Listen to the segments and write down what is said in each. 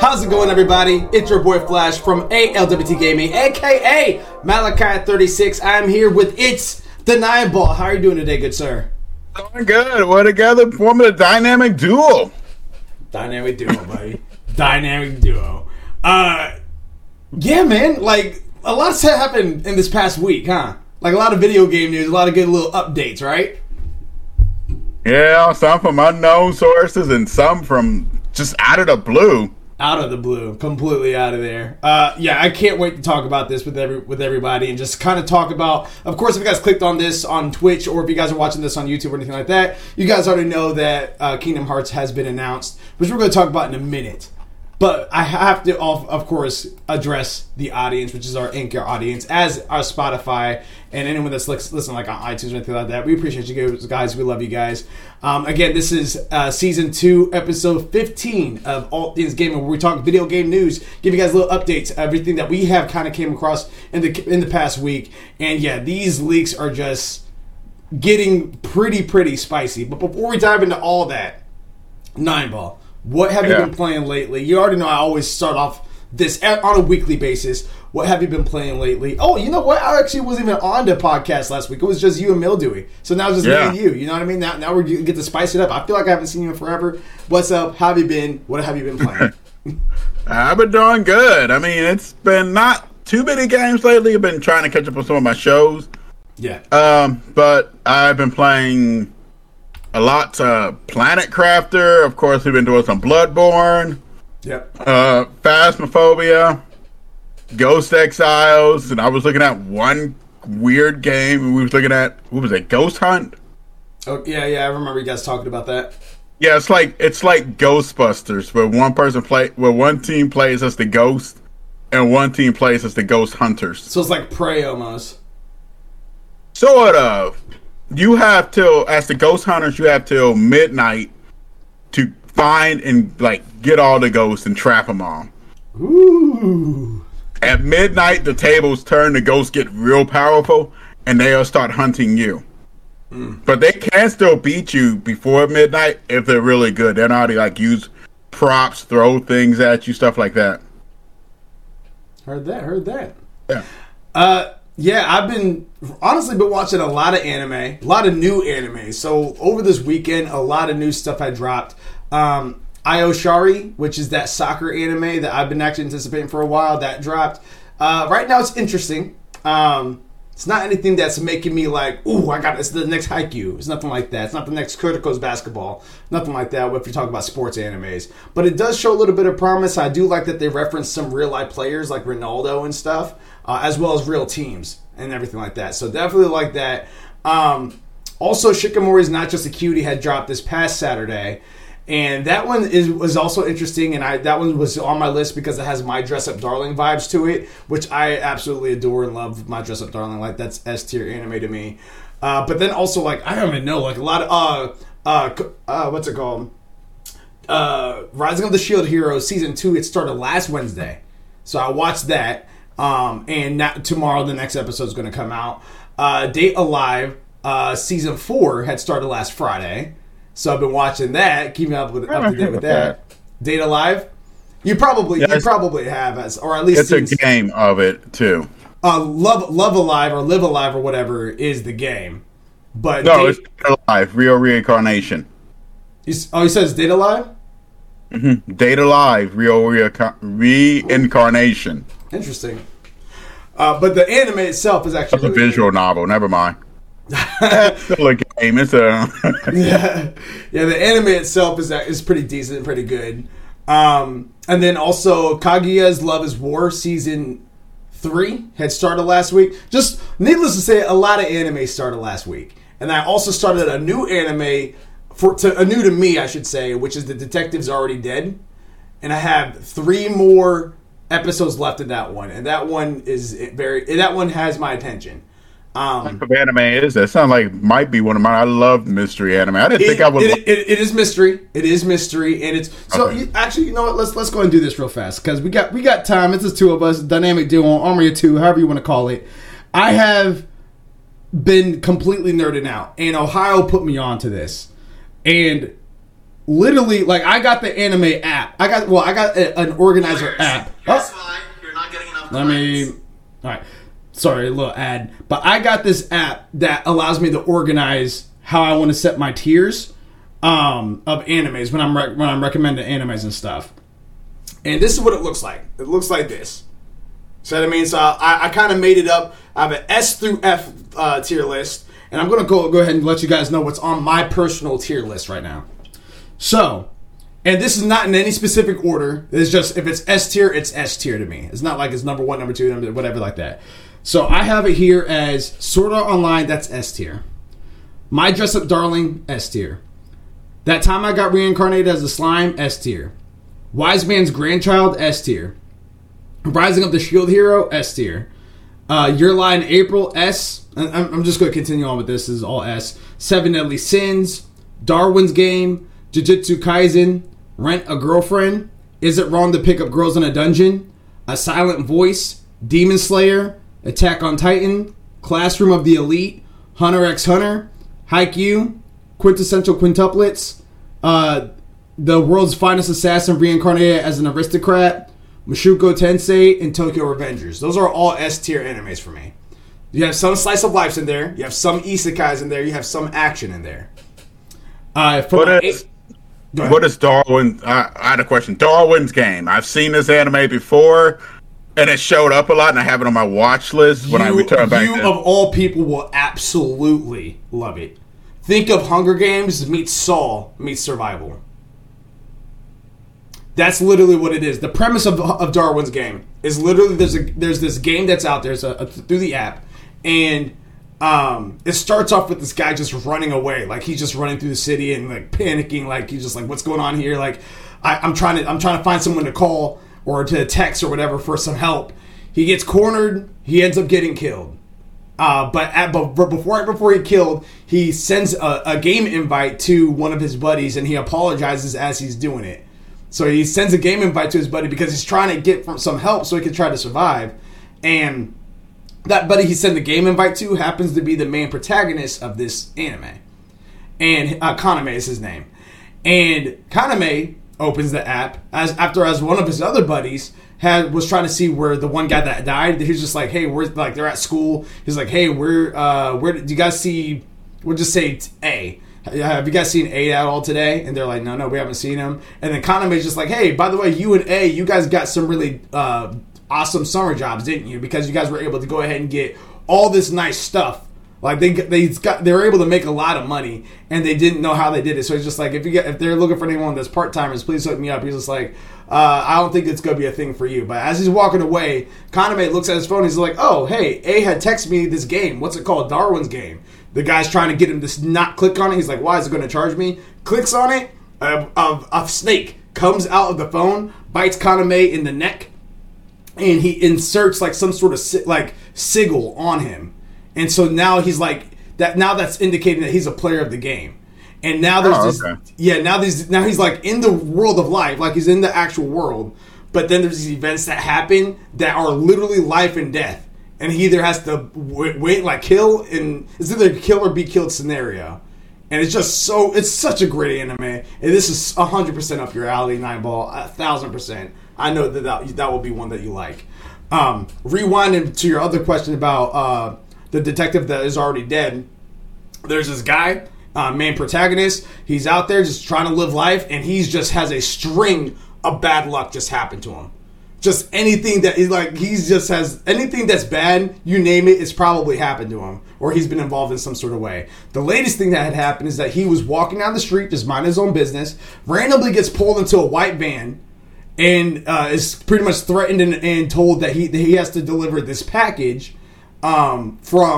How's it going, everybody? It's your boy Flash from ALWT Gaming, aka Malachi36. I'm here with It's the Nine Ball. How are you doing today, good sir? Doing good. We're together forming a dynamic duo. Dynamic duo, buddy. Dynamic duo. Yeah, man. Like, a lot's happened in this past week, huh? Like, a lot of video game news, a lot of good little updates, right? Yeah, some from unknown sources and some from just out of the blue. Out of the blue, completely out of there. Yeah, I can't wait to talk about this with everybody and just kind of talk about. Of course, if you guys clicked on this on Twitch or if you guys are watching this on YouTube or anything like that, you guys already know that Kingdom Hearts has been announced, which we're going to talk about in a minute. But I have to, of course, address the audience, which is our Anchor audience, as our Spotify and anyone that's listening like on iTunes or anything like that. We appreciate you guys. We love you guys. Again, this is Season 2, Episode 15 of All Things Gaming, where we talk video game news, give you guys little updates, everything that we have kind of came across in the past week. And yeah, these leaks are just getting pretty spicy. But before we dive into all that, Nine Ball. What have you been playing lately? You already know I always start off this on a weekly basis. What have you been playing lately? Oh, you know what? I actually wasn't even on the podcast last week. It was just you and Mildewy. So now it's just me and you. You know what I mean? Now we get to spice it up. I feel like I haven't seen you in forever. What's up? How have you been? What have you been playing? I've been doing good. I mean, it's been not too many games lately. I've been trying to catch up on some of my shows. Yeah. But I've been playing a lot Planet Crafter. Of course, we've been doing some Bloodborne. Yep. Phasmophobia, Ghost Exiles, and I was looking at one weird game, and we was looking at, what was it, Ghost Hunt? Oh yeah, I remember you guys talking about that. Yeah, it's like Ghostbusters, where one team plays as the ghost, and one team plays as the ghost hunters. So it's like Prey almost. Sort of. You have till, as the ghost hunters, you have till midnight to find and get all the ghosts and trap them all. Ooh. At midnight, the tables turn, the ghosts get real powerful, and they'll start hunting you. But they can still beat you before midnight if they're really good. They're not use props, throw things at you, stuff like that. Heard that. Yeah. Yeah, I've been watching a lot of anime, a lot of new anime. So over this weekend, a lot of new stuff had dropped. Ayoshari, which is that soccer anime that I've been actually anticipating for a while, that dropped. Right now it's interesting. It's not anything that's making me like, ooh, it's the next Haikyuu. It's nothing like that. It's not the next Kuriko's Basketball. Nothing like that if you talk about sports animes. But it does show a little bit of promise. I do like that they reference some real-life players like Ronaldo and stuff, as well as real teams and everything like that. So definitely like that. Also, Shikamori's Not Just a Cutie had dropped this past Saturday. And that one was also interesting, and that one was on my list because it has My Dress Up Darling vibes to it, which I absolutely adore and love. My Dress Up Darling, that's S tier anime to me. But then also I don't even know, a lot of what's it called? Rising of the Shield Hero Season 2. It started last Wednesday, so I watched that. And tomorrow the next episode is going to come out. Date Alive Season 4 had started last Friday. So I've been watching that, keeping up to date with that. Date Alive? You probably have, or at least it's a game of it too. Love Alive or Live Alive or whatever is the game, but no, it's Date Alive, Real Reincarnation. He says Date Alive. Mm-hmm. Date Alive, Real Reincarnation. Interesting, but the anime itself is actually a visual novel. Never mind. Still a game. It's a yeah. The anime itself is pretty decent and pretty good. And then also Kaguya's Love is War Season 3 had started last week. Just needless to say, a lot of anime started last week, and I also started a new anime new to me, I should say, which is The Detective's Already Dead, and I have 3 more episodes left in that one, and that one has my attention. What type of anime is that? Sounds like it might be one of mine. I love mystery anime. I didn't think I would. It is mystery. It is mystery, and it's so. Okay. Actually, you know what? Let's go and do this real fast because we got time. It's just 2 of us, dynamic duo, Armory of 2, however you want to call it. I have been completely nerding out, and Ohio put me onto this. And literally, like, I got the anime app. I got an organizer app. Here's why you're not getting enough Let me. All right. Sorry, a little ad. But I got this app that allows me to organize how I want to set my tiers of animes when I'm recommending animes and stuff. And this is what it looks like. It looks like this. So what I mean, so I kind of made it up. I have an S through F tier list, and I'm gonna go ahead and let you guys know what's on my personal tier list right now. So, and this is not in any specific order. It's just if it's S tier, it's S tier to me. It's not like it's number 1, number 2, number whatever like that. So I have it here as Sword Art Online. That's S tier. My Dress Up Darling, S tier. That Time I Got Reincarnated as a Slime, S tier. Wise Man's Grandchild, S tier. Rising of the Shield Hero, S tier. Your Lie in April, S. I'm just going to continue on with this. This is all S. Seven Deadly Sins, Darwin's Game, Jujutsu Kaisen, Rent a Girlfriend, Is It Wrong to Pick Up Girls in a Dungeon, A Silent Voice, Demon Slayer, Attack on Titan, Classroom of the Elite, Hunter x Hunter, Haikyuu, Quintessential Quintuplets, The World's Finest Assassin Reincarnated as an Aristocrat, Mushoku Tensei, and Tokyo Revengers. Those are all S tier animes for me. You have some slice of lives in there. You have some isekais in there. You have some action in there. What is Darwin? I had a question. Darwin's Game. I've seen this anime before, and it showed up a lot, and I have it on my watch list when I return back. You, of all people, will absolutely love it. Think of Hunger Games meets Saw meets Survival. That's literally what it is. The premise of Darwin's Game is literally there's this game that's out there through the app, and it starts off with this guy just running away, like he's just running through the city and like panicking, like he's just like, what's going on here? Like I'm trying to find someone to call or to text or whatever for some help. He gets cornered. He ends up getting killed. But before he killed, he sends a game invite to one of his buddies, and he apologizes as he's doing it. So he sends a game invite to his buddy because he's trying to get some help so he can try to survive. And that buddy he sent the game invite to happens to be the main protagonist of this anime. And Kaname is his name. And Kaname opens the app as one of his other buddies was trying to see where the one guy that died. He's just like, hey, they're at school. He's like, hey, where did you guys see? We'll just say A. Have you guys seen A at all today? And they're like, no, we haven't seen him. And then Kaname's just like, hey, by the way, you and A, you guys got some really awesome summer jobs, didn't you? Because you guys were able to go ahead and get all this nice stuff. Like they were able to make a lot of money, and they didn't know how they did it. So he's just like, if they're looking for anyone that's part timers, please hook me up. He's just like, I don't think it's gonna be a thing for you. But as he's walking away, Kaname looks at his phone. He's like, oh, hey, A had texted me this game. What's it called? Darwin's Game. The guy's trying to get him to not click on it. He's like, why is it going to charge me? Clicks on it. A snake comes out of the phone, bites Kaname in the neck, and he inserts like some sort of sigil on him. And so now he's like that. Now that's indicating that he's a player of the game. And now there's now he's like in the world of life, like he's in the actual world. But then there's these events that happen that are literally life and death. And he either has to wait, like kill, and it's either kill or be killed scenario. And it's just it's such a great anime. And this is 100% up your alley, Nightball, 1,000%. I know that will be one that you like. Rewinding to your other question about the detective that is already dead. There's this guy, main protagonist. He's out there just trying to live life, and he just has a string of bad luck just happen to him. Just anything that is like, he just has anything that's bad, you name it, it's probably happened to him, or he's been involved in some sort of way. The latest thing that had happened is that he was walking down the street, just minding his own business, randomly gets pulled into a white van, and is pretty much threatened and told that he has to deliver this package from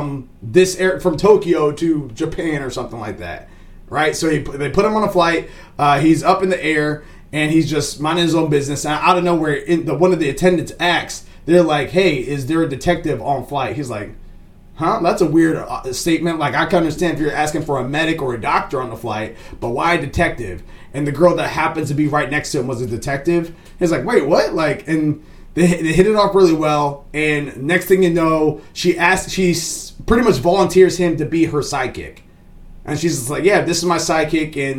Tokyo to Japan or something like that, right? So they put him on a flight. He's up in the air. And he's just minding his own business. And out of nowhere, one of the attendants asks, they're like, hey, is there a detective on flight? He's like, huh? That's a weird statement. Like, I can understand if you're asking for a medic or a doctor on the flight, but why a detective? And the girl that happens to be right next to him was a detective. He's like, wait, what? Like, and they hit it off really well. And next thing you know, she pretty much volunteers him to be her sidekick. And she's just like, yeah, this is my sidekick, and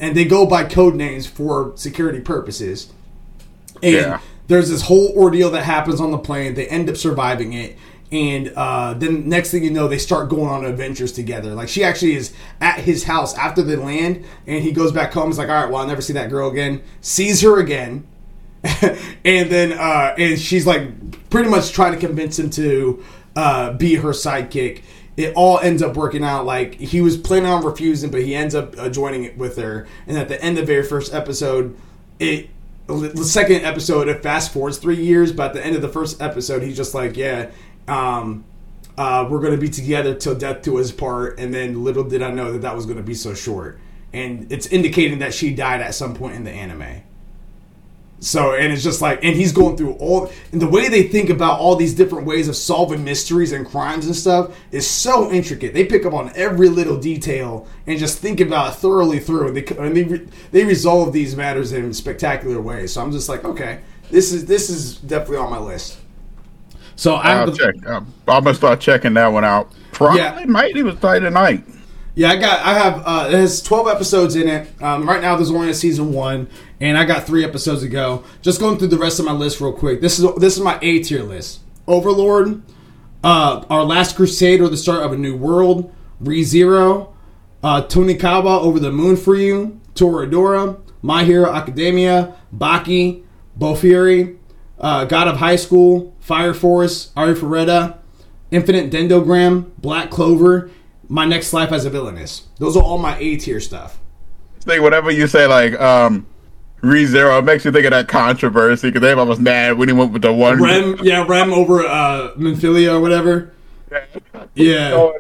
and they go by code names for security purposes. And there's this whole ordeal that happens on the plane. They end up surviving it. And then next thing you know, they start going on adventures together. Like, she actually is at his house after they land, and he goes back home. He's like, all right, well, I'll never see that girl again. Sees her again. And then and she's like pretty much trying to convince him to be her sidekick. It all ends up working out. Like, he was planning on refusing, but he ends up joining it with her. And at the end of the very first episode, the second episode, it fast forwards 3 years, but at the end of the first episode, he's just like, yeah, we're going to be together till death do us part. And then little did I know that was going to be so short. And it's indicating that she died at some point in the anime. So, and it's just like, and he's going through and the way they think about all these different ways of solving mysteries and crimes and stuff is so intricate. They pick up on every little detail and just think about it thoroughly through. And they resolve these matters in spectacular ways. So I'm just like, okay, this is definitely on my list. So I'm gonna start checking that one out. Probably might even start tonight. Yeah, I have it has 12 episodes in it. Right now there's only a season 1, and I got 3 episodes to go. Just going through the rest of my list real quick. This is my A tier list. Overlord, Our Last Crusade or the Start of a New World, ReZero, Tonikawa Over the Moon for You, Toradora, My Hero Academia, Baki, Bofuri, God of High School, Fire Force, Arifureta, Infinite Dendogram, Black Clover, My Next Life as a Villainess. Those are all my A tier stuff. Think whatever you say, like ReZero, it makes you think of that controversy because everyone was mad when he went with the one Rem over Minfilia or whatever. Yeah.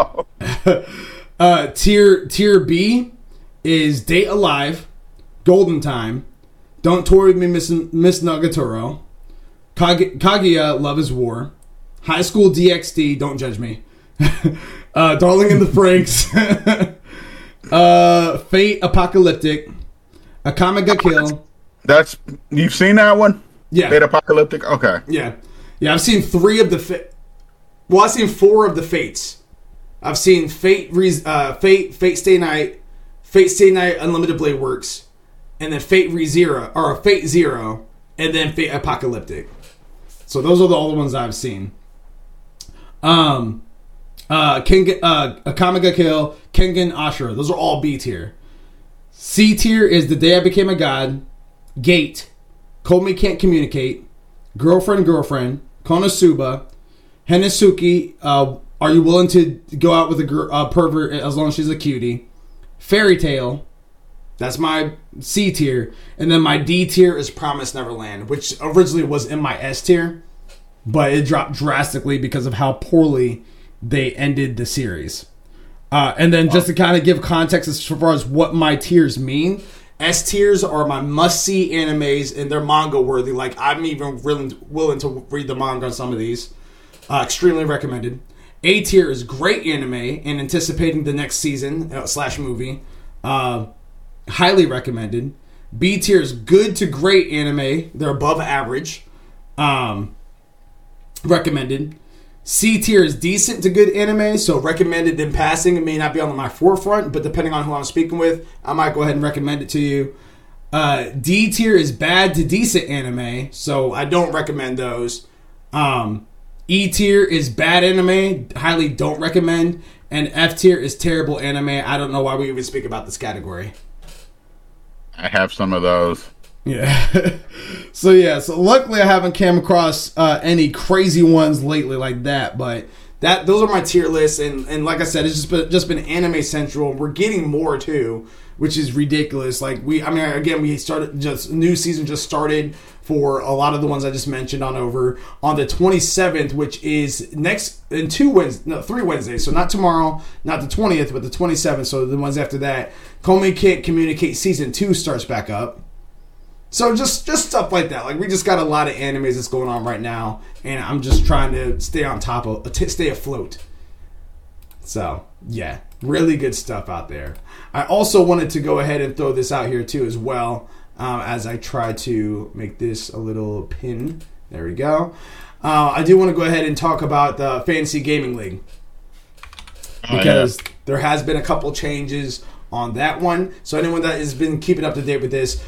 Tier B is Date Alive, Golden Time, Don't Toy With Me, Miss Nagatoro, Kaguya, Love Is War, High School DxD, Don't Judge Me, Darling in the Franxx, Fate Apocalyptic, Akame ga Kill. You've seen that one? Yeah. Fate Apocalyptic? Okay. Yeah. I've seen 3 of the I've seen 4 of the Fates. I've seen Fate Stay Night, Fate Stay Night Unlimited Blade Works, and then Fate ReZero, or Fate Zero, and then Fate Apocalyptic. So those are all the ones I've seen. Akame ga Kill, Kengan Ashura. Those are all B tier. C tier is The Day I Became a God, Gate, Komi Can't Communicate, Girlfriend, Konosuba, Henisuki, Are You Willing to Go Out with a Pervert as Long as She's a Cutie, Fairy Tail. That's my C tier. And then my D tier is Promised Neverland, which originally was in my S tier, but it dropped drastically because of how poorly they ended the series. And then just to kind of give context as far as what my tiers mean, S tiers are my must-see animes, and they're manga-worthy. Like, I'm even willing to read the manga on some of these. Extremely recommended. A tier is great anime and anticipating the next season / movie. Highly recommended. B tier is good to great anime. They're above average. Recommended. C tier is decent to good anime, so recommended in passing. It may not be on my forefront, but depending on who I'm speaking with, I might go ahead and recommend it to you. D tier is bad to decent anime, so I don't recommend those. E tier is bad anime, highly don't recommend. And F tier is terrible anime. I don't know why we even speak about this category. I have some of those. Yeah. So luckily I haven't came across any crazy ones lately like that, but those are my tier lists, and like I said, it's just been Anime Central. We're getting more too, which is ridiculous. Like we started, just new season just started for a lot of the ones I just mentioned on the 27th, which is next in 3 Wednesdays. So not tomorrow, not the 20th, but the 27th. So the ones after that, Komi Can't Communicate season 2 starts back up. So just stuff like that. Like, we just got a lot of animes that's going on right now, and I'm just trying to stay on top of, stay afloat. So yeah, really good stuff out there. I also wanted to go ahead and throw this out here too as well, as I try to make this a little pin. There we go. I do want to go ahead and talk about the Fantasy Gaming League, because there has been a couple changes on that one. So anyone that has been keeping up to date with this,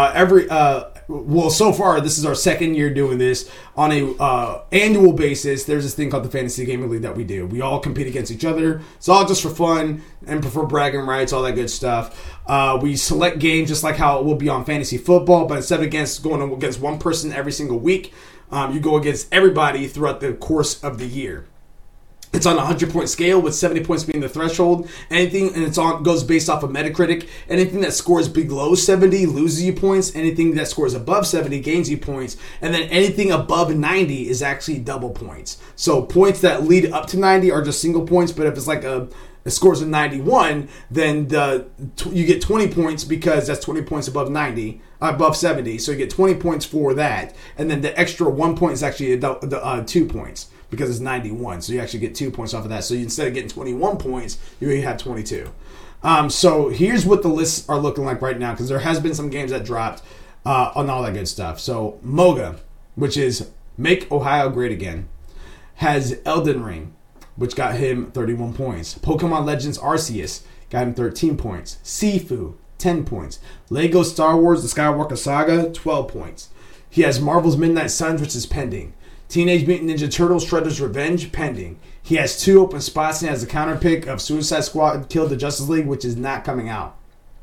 so far this is our second year doing this on a annual basis. There's this thing called the Fantasy Gaming League that we do. We all compete against each other. It's all just for fun and for bragging rights, all that good stuff. We select games just like how it will be on fantasy football, but instead of going against one person every single week, you go against everybody throughout the course of the year. It's on a 100-point scale with 70 points being the threshold. Goes based off of Metacritic. Anything that scores below 70 loses you points. Anything that scores above 70 gains you points. And then anything above 90 is actually double points. So points that lead up to 90 are just single points. But if it's like it scores a 91, then you get 20 points because that's 20 points above 70. So you get 20 points for that. And then the extra 1 point is actually 2 points. Because it's 91, so you actually get 2 points off of that. So instead of getting 21 points, you only have 22. So here's what the lists are looking like right now, because there has been some games that dropped on all that good stuff. So Moga, which is Make Ohio Great Again, has Elden Ring, which got him 31 points. Pokemon Legends Arceus got him 13 points. Sifu, 10 points. Lego Star Wars The Skywalker Saga, 12 points. He has Marvel's Midnight Suns, which is pending. Teenage Mutant Ninja Turtles Shredder's Revenge, pending. He has 2 open spots and has a counter pick of Suicide Squad Killed the Justice League, which is not coming out.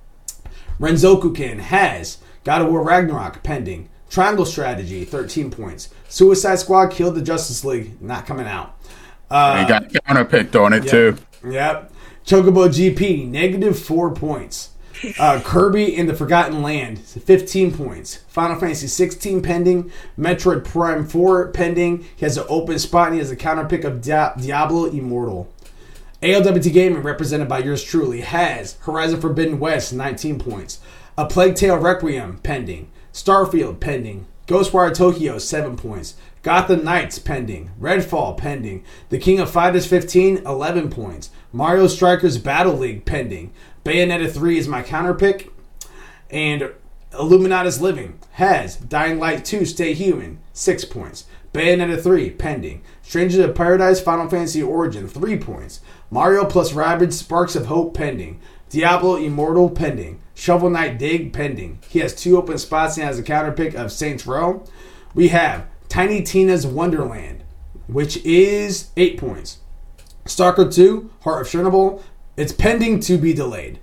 Renzoku-kin has God of War Ragnarok, pending. Triangle Strategy, 13 points. Suicide Squad Killed the Justice League, not coming out. He got counter picked on it, too. Yep. Chocobo GP, negative 4 points. Kirby in the Forgotten Land, 15 points. Final Fantasy 16 pending. Metroid Prime 4 pending. He has an open spot and he has a counter pick of Diablo Immortal. ALWT Gaming, represented by yours truly, has Horizon Forbidden West, 19 points. A Plague Tale Requiem pending. Starfield pending. Ghostwire Tokyo, 7 points. Gotham Knights pending. Redfall pending. The King of Fighters 15, 11 points. Mario Strikers Battle League pending. Bayonetta 3 is my counter pick. And Illuminatus Living has Dying Light 2 Stay Human, 6 points. Bayonetta 3 pending. Strangers of Paradise Final Fantasy Origin, 3 points. Mario plus Rabbids Sparks of Hope pending. Diablo Immortal pending. Shovel Knight Dig pending. He has 2 open spots and has a counter pick of Saints Row. We have Tiny Tina's Wonderland, which is 8 points. Stalker 2 Heart of Chernobyl, it's pending to be delayed.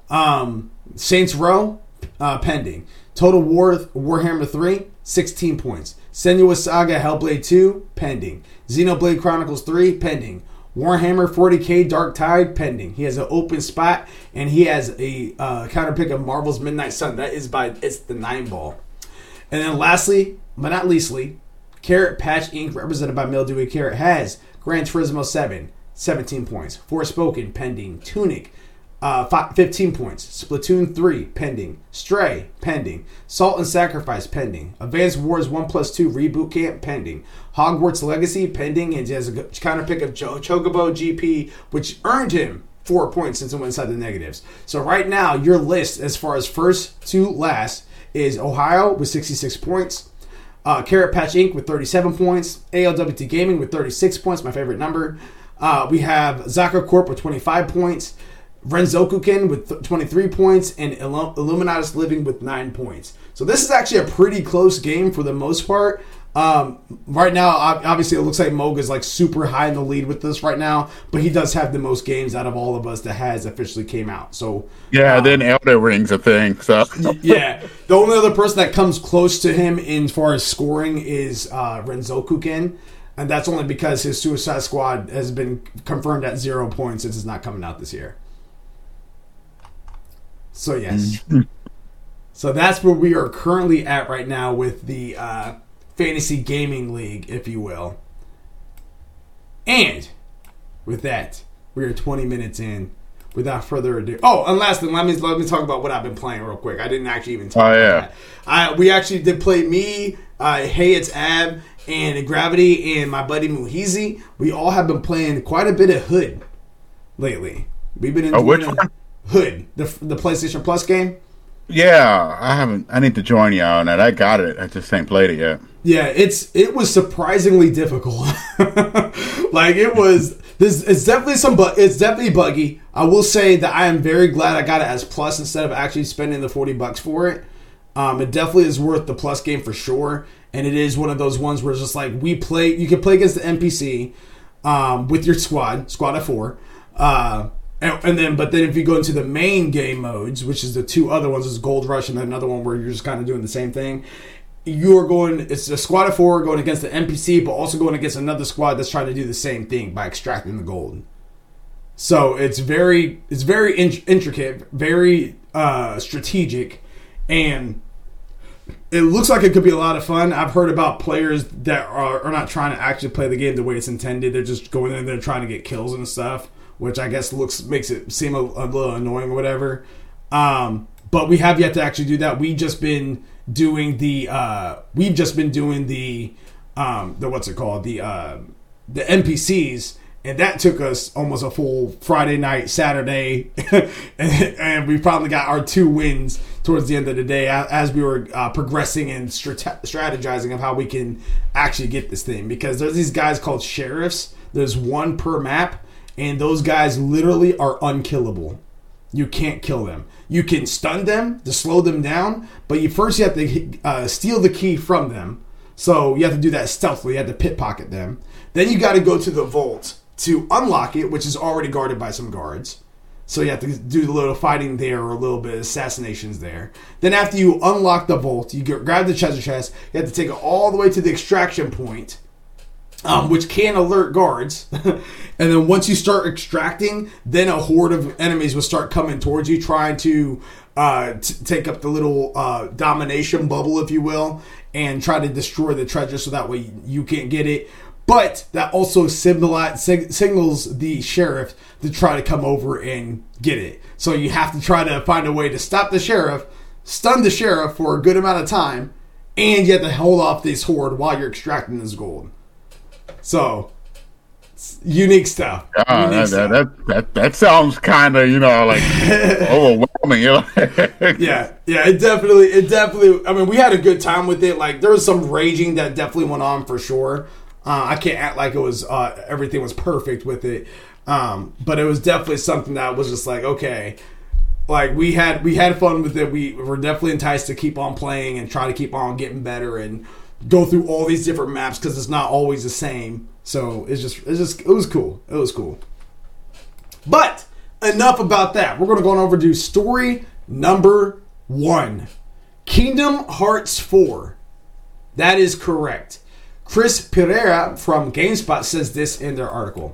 Saints Row, pending. Total War Warhammer 3, 16 points. Senua's Saga Hellblade 2, pending. Xenoblade Chronicles 3, pending. Warhammer 40k Dark Tide, pending. He has an open spot, and he has a counter pick of Marvel's Midnight Sun. That is it's the 9-ball. And then lastly, but not leastly, Carrot Patch Inc., represented by Mildewy Carrot, has Gran Turismo 7, 17 points. Forspoken, pending. Tunic, 15 points. Splatoon 3, pending. Stray, pending. Salt and Sacrifice, pending. Advanced Wars 1+2 Reboot Camp, pending. Hogwarts Legacy, pending. And he has a counter pick of Chocobo GP, which earned him 4 points since it went inside the negatives. So right now, your list, as far as first to last, is Ohio with 66 points. Carrot Patch Inc. with 37 points. ALWT Gaming with 36 points, my favorite number. We have Zaka Corp with 25 points. Renzoku-kin with 23 points. And Illuminatus Living with 9 points. So this is actually a pretty close game for the most part. Right now, obviously, it looks like Moga's like super high in the lead with this right now, but he does have the most games out of all of us that has officially came out. So yeah, then Elden Ring's a thing. So yeah, the only other person that comes close to him in far as scoring is Renzoku-kin, and that's only because his Suicide Squad has been confirmed at 0 points since it's not coming out this year. So yes, so that's where we are currently at right now with the Fantasy Gaming League, if you will. And with that, we are 20 minutes in. Without further ado, and lastly, let me talk about what I've been playing real quick. I didn't actually even talk about that. We actually did play me, Hey It's Ab, and Gravity, and my buddy Muhizi. We all have been playing quite a bit of Hood lately. We've been enjoying which one? Hood, the PlayStation Plus game. Yeah, I haven't. I need to join you on that. I got it. I just ain't played it yet. Yeah, it was surprisingly difficult. Like it was. It's definitely buggy. I will say that I am very glad I got it as plus instead of actually spending the $40 for it. It definitely is worth the plus game for sure, and it is one of those ones where it's just like you can play against the NPC with your squad of 4, but then if you go into the main game modes, which is the 2 other ones, is Gold Rush and then another one where you're just kind of doing the same thing. It's a squad of 4 going against the NPC, but also going against another squad that's trying to do the same thing by extracting the gold. So it's very intricate, very strategic, and it looks like it could be a lot of fun. I've heard about players that are not trying to actually play the game the way it's intended. They're just going in there trying to get kills and stuff, which I guess makes it seem a little annoying or whatever. But we have yet to actually do that. We've just been doing the what's it called, the NPCs. And that took us almost a full Friday night, Saturday, and we probably got our 2 wins towards the end of the day as we were progressing and strategizing of how we can actually get this thing. Because there's these guys called sheriffs. There's 1 per map, and those guys literally are unkillable. You can't kill them. You can stun them to slow them down, but you have to steal the key from them. So you have to do that stealthily. You have to pickpocket them. Then you got to go to the vault to unlock it, which is already guarded by some guards. So you have to do a little fighting there or a little bit of assassinations there. Then after you unlock the vault, you grab the treasure chest. You have to take it all the way to the extraction point, which can alert guards. And then once you start extracting, then a horde of enemies will start coming towards you, trying to take up the little domination bubble, if you will, and try to destroy the treasure so that way you can't get it. But that also signals the sheriff to try to come over and get it. So you have to try to find a way to stop the sheriff, stun the sheriff for a good amount of time, and you have to hold off this horde while you're extracting this gold. So, unique stuff. That sounds kind of, like overwhelming. Yeah. It definitely. I mean, we had a good time with it. Like, there was some raging that definitely went on for sure. I can't act like it was everything was perfect with it, but it was definitely something that was just like, okay, like we had fun with it. We were definitely enticed to keep on playing and try to keep on getting better and go through all these different maps because it's not always the same. So it was cool. It was cool. But enough about that. We're gonna go on over to story number 1, Kingdom Hearts 4. That is correct. Chris Pereira from GameSpot says this in their article.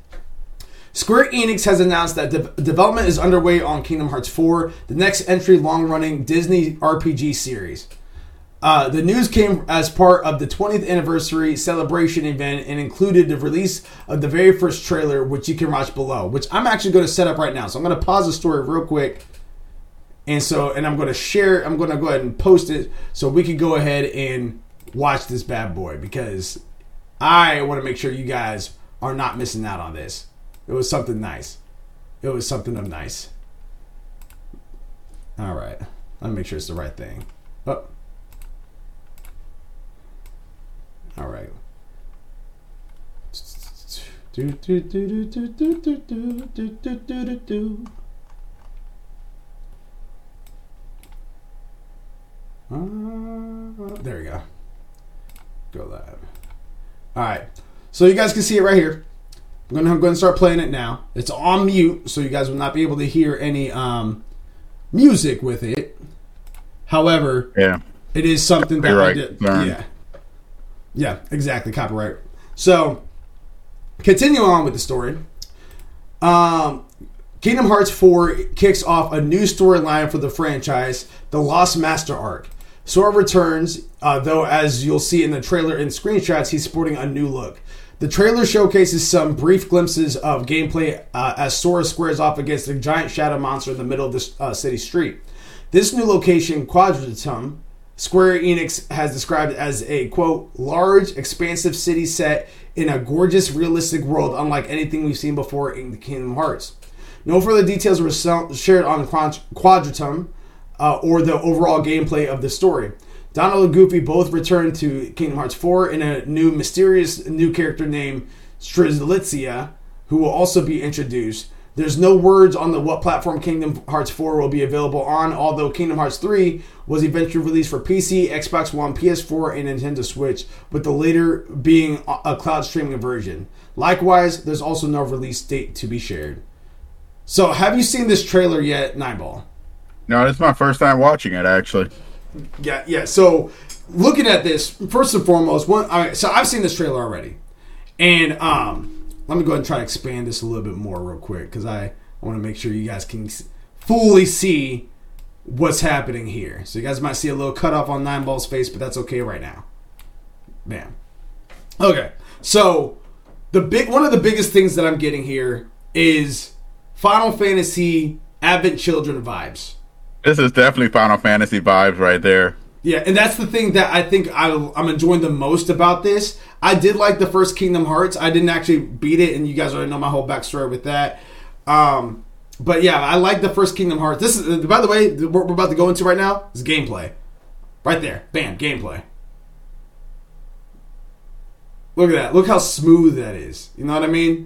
Square Enix has announced that development is underway on Kingdom Hearts 4, the next entry long-running Disney RPG series. The news came as part of the 20th anniversary celebration event and included the release of the very first trailer, which you can watch below, which I'm actually going to set up right now. So I'm going to pause the story real quick. And I'm going to share, I'm going to go ahead and post it so we can go ahead and watch this bad boy, because I want to make sure you guys are not missing out on this. It was something nice. It was something of nice. All right. Let me make sure it's the right thing. Oh. All right. There we go. Go live. All right. So you guys can see it right here. I'm going to start playing it now. It's on mute, so you guys will not be able to hear any music with it. However, it is something that I did. Yeah, exactly. Copyright. So, continuing on with the story. Kingdom Hearts 4 kicks off a new storyline for the franchise, the Lost Master arc. Sora returns, though as you'll see in the trailer and screenshots, he's sporting a new look. The trailer showcases some brief glimpses of gameplay as Sora squares off against a giant shadow monster in the middle of the city street. This new location, Quadratum, Square Enix has described as a, quote, large, expansive city set in a gorgeous, realistic world unlike anything we've seen before in Kingdom Hearts. No further details were shared on Quadratum or the overall gameplay of the story. Donald and Goofy both returned to Kingdom Hearts 4 in a mysterious new character named Strelitzia, who will also be introduced. There's no words on what platform Kingdom Hearts 4 will be available on, although Kingdom Hearts 3 was eventually released for PC, Xbox One, PS4, and Nintendo Switch, with the later being a cloud streaming version. Likewise, there's also no release date to be shared. So, have you seen this trailer yet, Nineball? No, this is my first time watching it, actually. Yeah. So, looking at this, first and foremost, so I've seen this trailer already. And, let me go ahead and try to expand this a little bit more real quick, because I want to make sure you guys can fully see what's happening here. So you guys might see a little cutoff on Nineball's face, but that's okay right now. Bam. Okay, so one of the biggest things that I'm getting here is Final Fantasy Advent Children vibes. This is definitely Final Fantasy vibes right there. Yeah, and that's the thing that I think I'm enjoying the most about this. I did like the first Kingdom Hearts. I didn't actually beat it, and you guys already know my whole backstory with that. But yeah, I like the first Kingdom Hearts. This is, by the way, what we're about to go into right now is gameplay. Right there. Bam, gameplay. Look at that. Look how smooth that is. You know what I mean?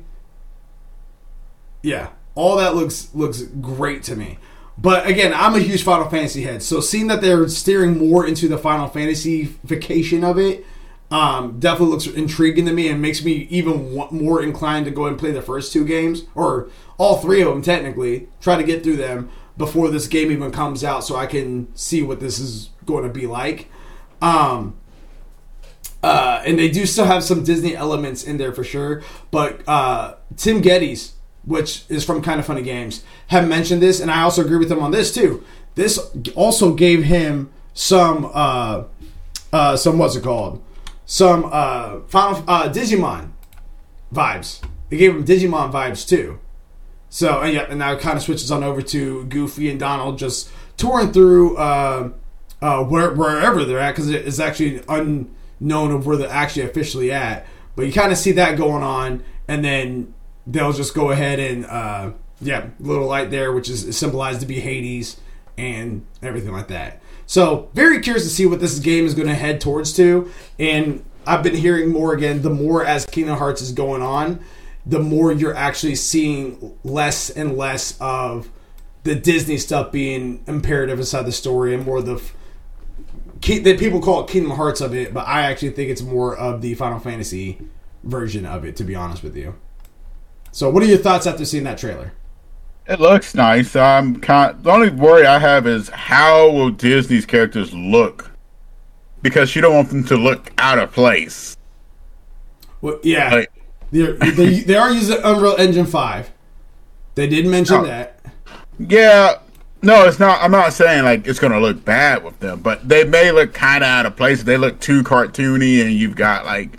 Yeah. All that looks great to me. But again, I'm a huge Final Fantasy head, so seeing that they're steering more into the Final Fantasy-fication of it definitely looks intriguing to me and makes me even more inclined to go and play the first two games, or all three of them technically, try to get through them before this game even comes out so I can see what this is going to be like. And they do still have some Disney elements in there for sure, but Tim Geddes, which is from Kinda Funny Games, have mentioned this, and I also agree with him on this too. This also gave him some what's it called? Some Final Digimon vibes. It gave him Digimon vibes too. So and now it kind of switches on over to Goofy and Donald just touring through wherever they're at, because it's actually unknown of where they're actually officially at. But you kind of see that going on, and then they'll just go ahead and little light there, which is symbolized to be Hades and everything like that. So very curious to see what this game is going to head towards to. And I've been hearing more again, the more as Kingdom Hearts is going on, the more you're actually seeing less and less of the Disney stuff being imperative inside the story, and more that people call it Kingdom Hearts of it, but I actually think it's more of the Final Fantasy version of it, to be honest with you. So what are your thoughts after seeing that trailer? It looks nice. The only worry I have is how will Disney's characters look? Because you don't want them to look out of place. Well, yeah. They are using Unreal Engine 5. They did mention that. Yeah. No, it's not. I'm not saying like it's going to look bad with them, but they may look kind of out of place. They look too cartoony, and you've got like...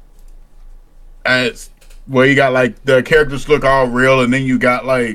where you got like the characters look all real, and then you got like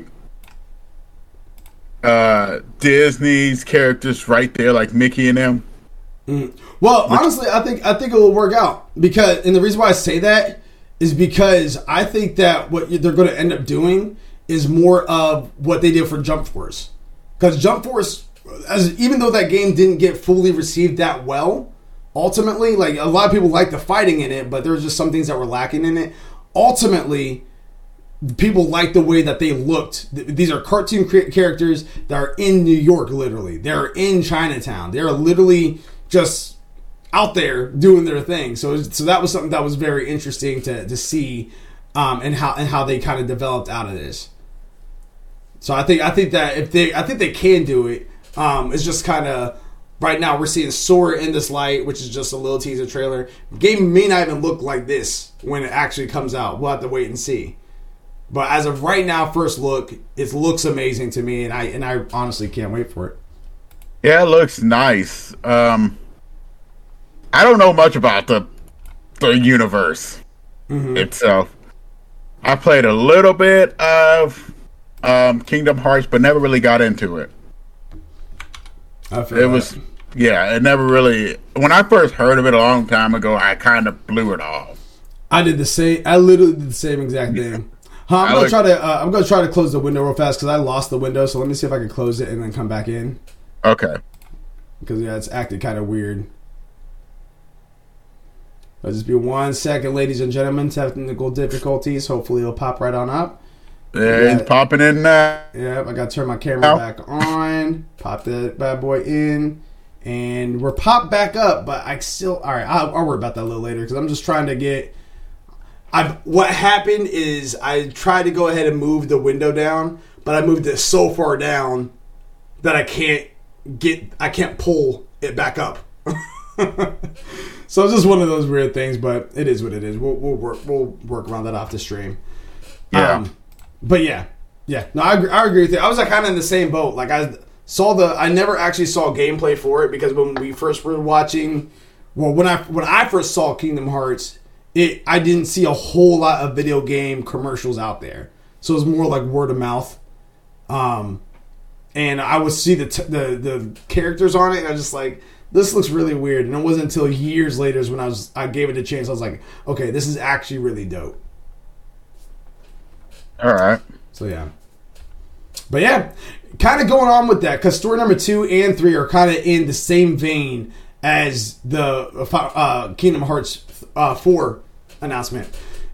Disney's characters right there, like Mickey and them. Well, honestly, I think it will work out, because, and the reason why I say that is because I think that what they're going to end up doing is more of what they did for Jump Force, because Jump Force, even though that game didn't get fully received that well, ultimately, like a lot of people liked the fighting in it, but there was just some things that were lacking in it. Ultimately, people like the way that they looked. These are cartoon characters that are in New York, literally. They're in Chinatown. They're literally just out there doing their thing. So that was something that was very interesting to see, and how they kind of developed out of this. So I think that I think they can do it. It's just kind of right now we're seeing Sora in this light, which is just a little teaser trailer. The game may not even look like this when it actually comes out. We'll have to wait and see. But as of right now, first look, it looks amazing to me, and I honestly can't wait for it. Yeah, it looks nice. I don't know much about the universe itself. I played a little bit of Kingdom Hearts, but never really got into it. It never really. When I first heard of it a long time ago, I kind of blew it off. I did the same. I literally did the same exact thing. I'm gonna try to close the window real fast because I lost the window. So let me see if I can close it and then come back in. Okay. Because it's acted kind of weird. I'll just be 1 second, ladies and gentlemen. Technical difficulties. Hopefully it'll pop right on up. Yeah, he's popping in now. Yep, I got to turn my camera back on. Pop that bad boy in. And we're popped back up, but I still... All right, I'll worry about that a little later because I'm just trying to get... What happened is I tried to go ahead and move the window down, but I moved it so far down that I can't pull it back up. So it's just one of those weird things, but it is what it is. We'll work around that off the stream. Yeah. But yeah. No, I agree with you. I was like kind of in the same boat. Like I never actually saw gameplay for it because when we first were watching, when I first saw Kingdom Hearts, I didn't see a whole lot of video game commercials out there. So it was more like word of mouth. And I would see the characters on it, and I was just like, this looks really weird. And it wasn't until years later when I gave it a chance. I was like, okay, this is actually really dope. All right. So yeah. But yeah, kind of going on with that, because story number 2 and 3 are kind of in the same vein as the Kingdom Hearts 4 announcement.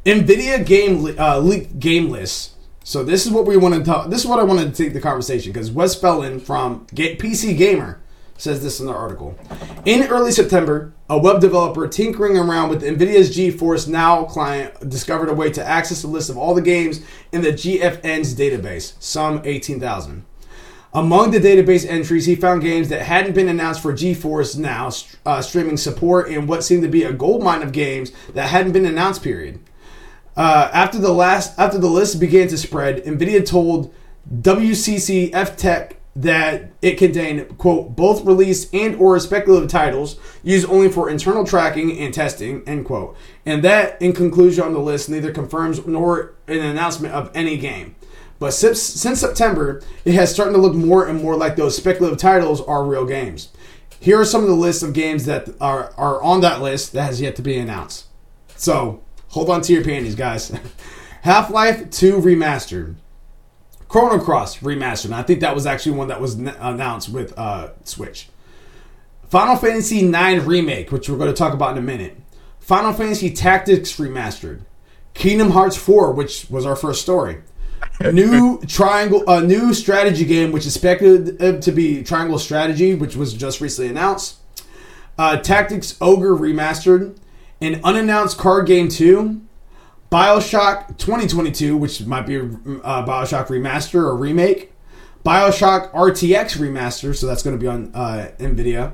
NVIDIA leaked game lists. So this is what we want to talk. This is what I wanted to take the conversation, because Wes Felon from PC Gamer says this in the article. In early September, a web developer tinkering around with NVIDIA's GeForce Now client discovered a way to access a list of all the games in the GFN's database, some 18,000. Among the database entries, he found games that hadn't been announced for GeForce Now streaming support and what seemed to be a goldmine of games that hadn't been announced, period. After the list began to spread, NVIDIA told WCC F-Tech that it contained, quote, both released and or speculative titles used only for internal tracking and testing, end quote. And that, in conclusion on the list, neither confirms nor an announcement of any game. But since September, it has started to look more and more like those speculative titles are real games. Here are some of the lists of games that are on that list that has yet to be announced. So, hold on to your panties, guys. Half-Life 2 Remastered. Chrono Cross Remastered. And I think that was actually one that was announced with Switch. Final Fantasy IX Remake, which we're going to talk about in a minute. Final Fantasy Tactics Remastered. Kingdom Hearts 4, which was our first story. New strategy game, which is speculated to be Triangle Strategy, which was just recently announced. Tactics Ogre Remastered. An unannounced card game 2. BioShock 2022, which might be a BioShock Remaster or Remake. BioShock RTX Remaster, so that's going to be on NVIDIA.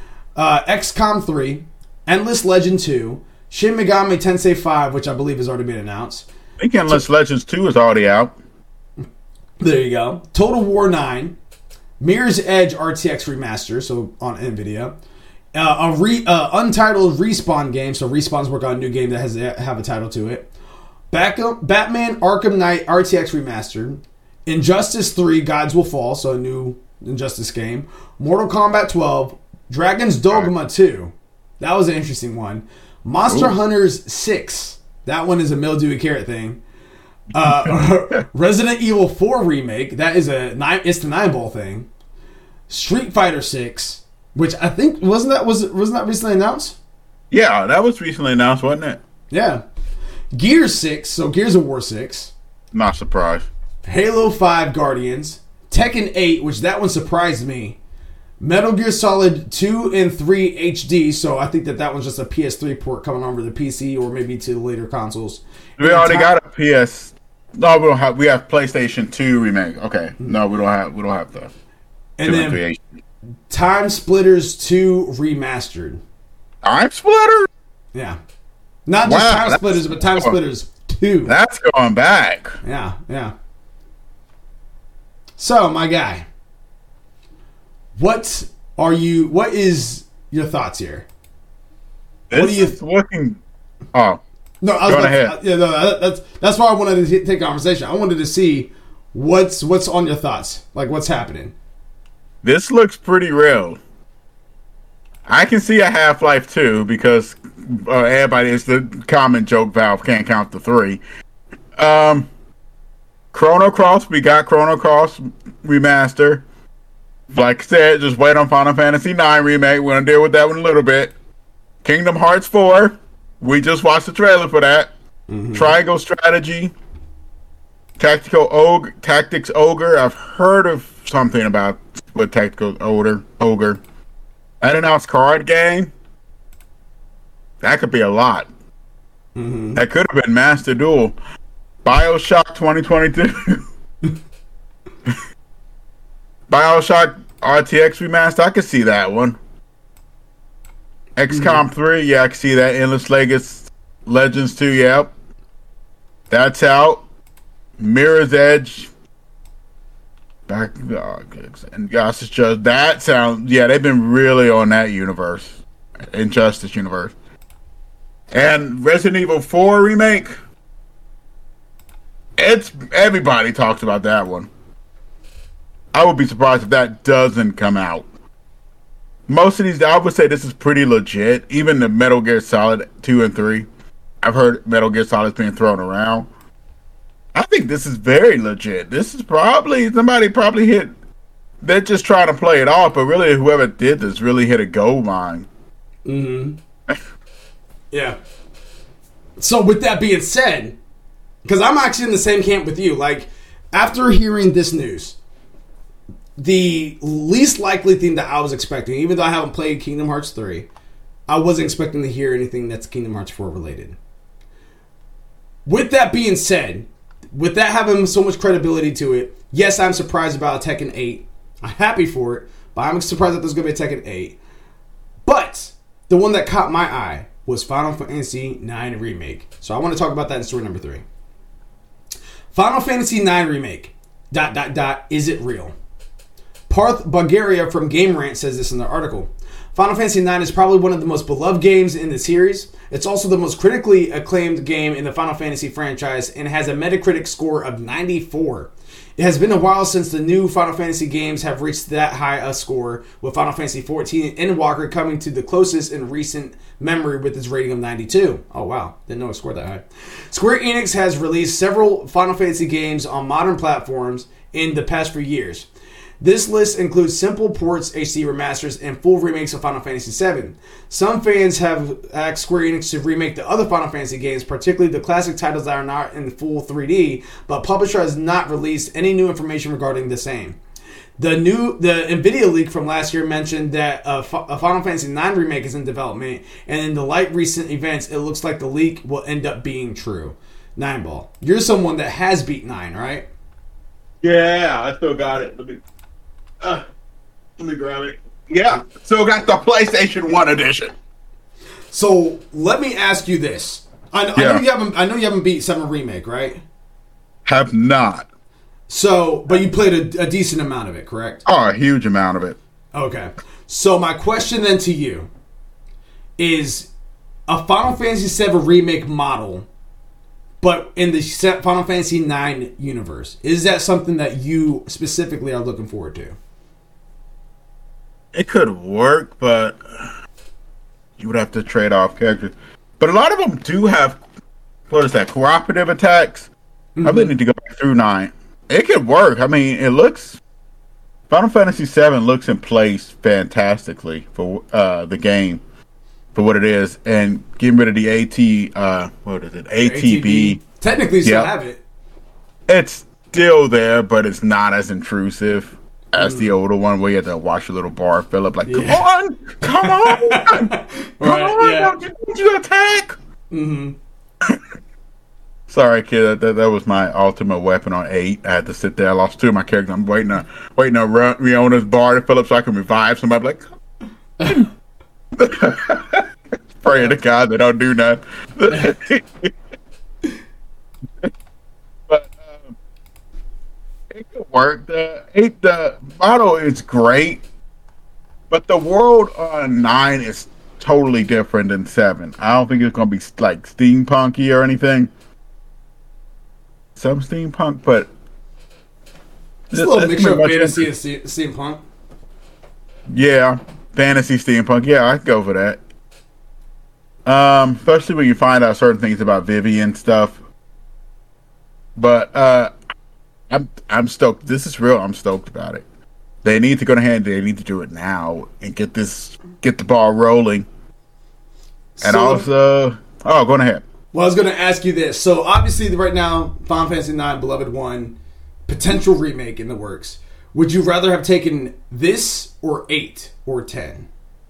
XCOM 3. Endless Legend 2. Shin Megami Tensei 5, which I believe has already been announced. I think Endless Legends 2 is already out. There you go. Total War 9. Mirror's Edge RTX Remaster, so on NVIDIA. Untitled Respawn game, so Respawn's working on a new game that have a title to it. Batman Arkham Knight RTX Remastered. Injustice 3 Gods Will Fall, so a new Injustice game. Mortal Kombat 12. Dragon's Dogma 2. That was an interesting one. Monster Hunters 6. That one is a mildewy carrot thing. Resident Evil 4 Remake. That is it's the 9-ball thing. Street Fighter 6, which I think wasn't that recently announced? Yeah, that was recently announced, wasn't it? Yeah. Gears 6, so Gears of War 6. Not surprised. Halo 5 Guardians. Tekken 8, which that one surprised me. Metal Gear Solid 2 and 3 HD, so I think that one's just a PS3 port coming over the PC or maybe to the later consoles. We already got a PS. No, we don't have. We have PlayStation 2 remake. Okay, no, we don't have the. And then Time Splitters 2 Remastered. Time Splitters? Yeah. Not just Time Splitters, but Time Splitters 2. That's going back. Yeah. So, my guy, what is your thoughts here? This is looking. Oh. No, I was going ahead. Yeah, no, that's why I wanted to take a conversation. I wanted to see what's on your thoughts, like what's happening. This looks pretty real. I can see a Half-Life 2 because everybody, it's the common joke, Valve can't count the 3. Chrono Cross, we got Chrono Cross Remaster. Like I said, just wait on Final Fantasy IX Remake. We're going to deal with that one a little bit. Kingdom Hearts 4. We just watched the trailer for that. Triangle Strategy. Tactics Ogre. I've heard of something about what Tactical Ogre. Unannounced card game. That could be a lot. That could have been Master Duel. BioShock 2022. BioShock RTX remaster. I could see that one. XCOM 3. Yeah, I can see that. Endless Legends 2. Yep. That's out. Mirror's Edge. And Justice Just. That sounds. Yeah, they've been really on that universe. Injustice universe. And Resident Evil 4 remake. Everybody talks about that one. I would be surprised if that doesn't come out. Most of these, I would say this is pretty legit. Even the Metal Gear Solid 2 and 3. I've heard Metal Gear Solid being thrown around. I think this is very legit. This is somebody hit. They're just trying to play it off, but really whoever did this really hit a gold mine. Yeah. So with that being said, because I'm actually in the same camp with you, like, after hearing this news, the least likely thing that I was expecting, even though I haven't played Kingdom Hearts 3, I wasn't expecting to hear anything that's Kingdom Hearts 4 related. With that being said, with that having so much credibility to it, yes, I'm surprised about Tekken 8. I'm happy for it, but I'm surprised that there's going to be a Tekken 8. But the one that caught my eye was Final Fantasy IX Remake. So I want to talk about that in story number 3. Final Fantasy IX Remake. ... Is it real? Parth Bulgaria from Game Rant says this in their article. Final Fantasy IX is probably one of the most beloved games in the series. It's also the most critically acclaimed game in the Final Fantasy franchise and has a Metacritic score of 94. It has been a while since the new Final Fantasy games have reached that high a score, with Final Fantasy XIV and Endwalker coming to the closest in recent memory with its rating of 92. Oh wow, didn't know it scored that high. Square Enix has released several Final Fantasy games on modern platforms in the past few years. This list includes simple ports, HD remasters, and full remakes of Final Fantasy VII. Some fans have asked Square Enix to remake the other Final Fantasy games, particularly the classic titles that are not in full 3D, but publisher has not released any new information regarding the same. The NVIDIA leak from last year mentioned that a Final Fantasy IX remake is in development, and in the light recent events, it looks like the leak will end up being true. Nineball, you're someone that has beat 9, right? Yeah, I still got it. Let me grab it. Yeah, still got the PlayStation 1 edition. So let me ask you this: I know you haven't beat 7 Remake, right? Have not. So, but you played a decent amount of it, correct? Oh, a huge amount of it. Okay. So my question then to you is: a Final Fantasy VII Remake model, but in the Final Fantasy IX universe, is that something that you specifically are looking forward to? It could work, but you would have to trade off characters. But a lot of them do have, cooperative attacks. I really need to go back through 9. It could work. I mean, Final Fantasy VII looks in place fantastically for the game, for what it is, and getting rid of the ATB. Technically, you still have it. It's still there, but it's not as intrusive as the older one, where you have to watch your little bar fill up. Like, come on, don't you attack? Sorry, kid. That was my ultimate weapon on 8. I had to sit there. I lost 2 of my characters. I'm waiting to run Riona's bar to fill up so I can revive somebody. Like, praying to God they don't do that. But it could work. The model is great, but the world on 9 is totally different than 7. I don't think it's going to be like steampunky or anything. Some steampunk, but it's a little mixture of fantasy and steampunk. Yeah, fantasy steampunk. Yeah, I'd go for that. Especially when you find out certain things about Vivian stuff. But I'm stoked. This is real. I'm stoked about it. They need to go ahead. They need to do it now and get the ball rolling. And also, Oh, go ahead. Well, I was going to ask you this. So, obviously, right now, Final Fantasy IX Beloved 1, potential remake in the works. Would you rather have taken this or 8 or 10?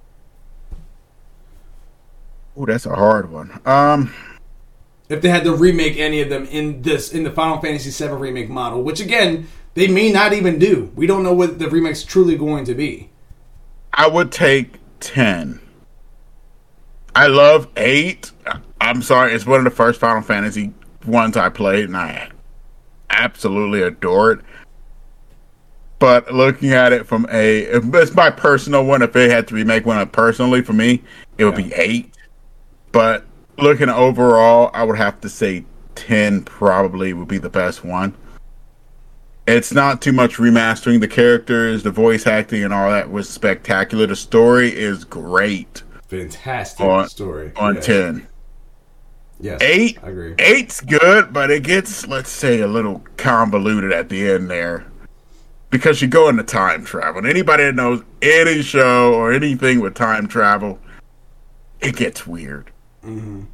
Oh, that's a hard one. If they had to remake any of them in the Final Fantasy VII remake model, which, again, they may not even do. We don't know what the remake's truly going to be. I would take 10. I love 8. I'm sorry, it's one of the first Final Fantasy ones I played, and I absolutely adore it. But looking at it from it's my personal one. If they had to remake one personally for me, it would be 8. But looking overall, I would have to say 10 probably would be the best one. It's not too much remastering. The characters, the voice acting, and all that was spectacular. The story is great. Fantastic story. On 10. Yes, 8, I agree. 8's good, but it gets, let's say, a little convoluted at the end there. Because you go into time travel. And anybody that knows any show or anything with time travel, it gets weird. Mm-hmm.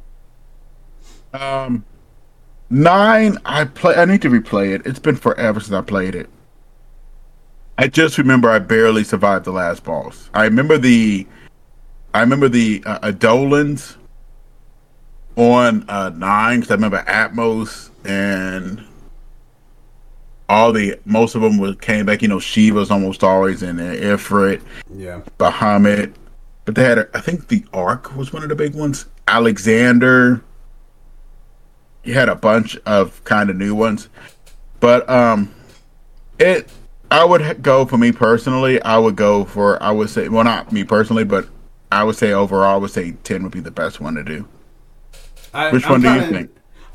9, I need to replay it. It's been forever since I played it. I just remember I barely survived the last boss. I remember the Adolans on 9, because I remember Atmos and most of them came back. Shiva's almost always in there. Ifrit, Bahamut, but they had I think the Ark was one of the big ones. Alexander. You had a bunch of kind of new ones, but I would go for me personally. I would say, well, not me personally, but I would say overall, I would say 10 would be the best one to do. Which one do you think?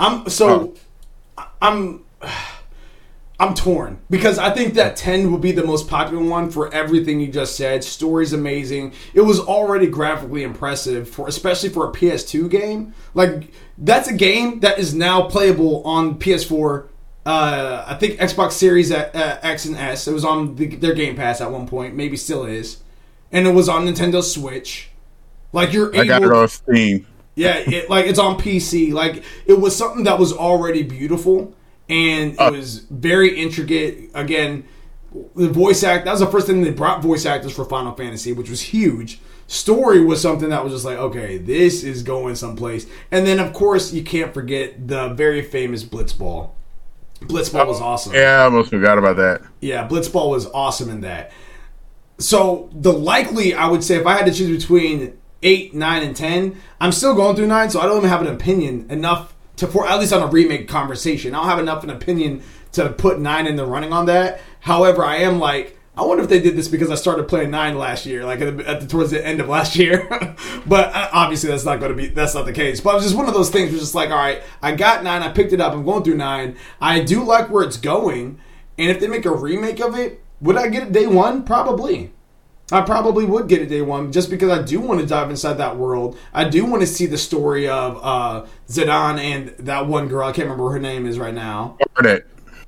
I'm torn because I think that 10 would be the most popular one for everything you just said. Story's amazing. It was already graphically impressive especially for a PS2 game. Like, that's a game that is now playable on PS4. I think Xbox Series X and S. It was on their Game Pass at one point. Maybe still is. And it was on Nintendo Switch. Like, I got it on Steam. Yeah, it's on PC. Like, it was something that was already beautiful. And it was very intricate. Again, the voice act, that was the first thing they brought voice actors for Final Fantasy, which was huge. Story was something that was just like, okay, this is going someplace. And then, of course, you can't forget the very famous Blitzball. Blitzball was awesome. Yeah, I almost forgot about that. Yeah, Blitzball was awesome in that. So, I would say, if I had to choose between 8, 9, and 10, I'm still going through 9, so I don't even have an opinion enough for at least on a remake conversation. I don't have enough of an opinion to put 9 in the running on that. However, I am like, I wonder if they did this because I started playing 9 last year, like towards the end of last year. But obviously that's not the case. But it was just one of those things where it's just like, all right, I got 9, I picked it up, I'm going through 9. I do like where it's going, and if they make a remake of it, would I get it day one? Probably. I probably would get it day one just because I do want to dive inside that world. I do want to see the story of Zidane and that one girl. I can't remember what her name is right now. Garnet.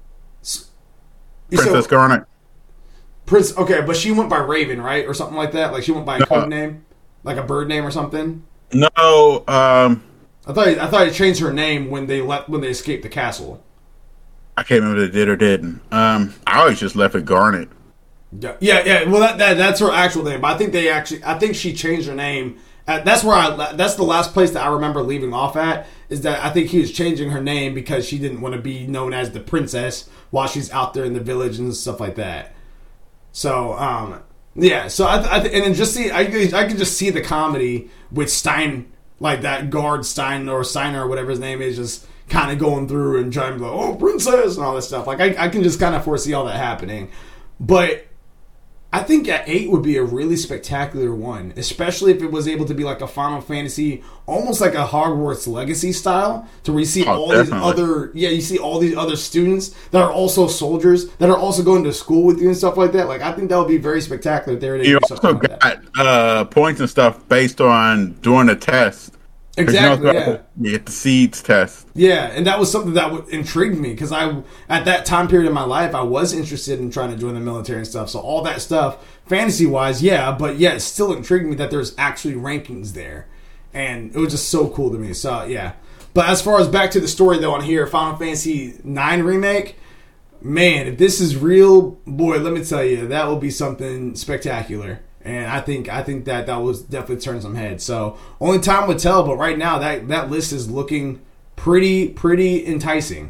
Princess Garnet. Okay, but she went by Raven, right? Or something like that? Like she went by a code name? Like a bird name or something? No. I thought it changed her name when they escaped the castle. I can't remember if they did or didn't. I always just left it Garnet. Yeah. Well, that's her actual name. But I think she changed her name. That's the last place that I remember leaving off at. Is that I think he was changing her name because she didn't want to be known as the princess while she's out there in the village and stuff like that. So, yeah. So I can just see the comedy with Stein, like that guard Stein or Steiner or whatever his name is, just kind of going through and trying to go, oh, princess, and all this stuff. Like I can just kind of foresee all that happening, but I think at 8 would be a really spectacular one, especially if it was able to be like a Final Fantasy, almost like a Hogwarts Legacy style, to where you see you see all these other students that are also soldiers that are also going to school with you and stuff like that. Like I think that would be very spectacular if they were to do something also like got points and stuff based on doing a test. Exactly. Yeah. You get the seeds test. Yeah, and that was something that intrigued me because at that time period in my life, I was interested in trying to join the military and stuff. So all that stuff, fantasy wise, yeah, but yeah, it still intrigued me that there's actually rankings there. and it was just so cool to me. So yeah. But as far as back to the story though on here, Final Fantasy IX Remake, man, if this is real, boy, let me tell you, that will be something spectacular. And I think that was definitely turn some heads. So only time would tell, but right now that list is looking pretty enticing.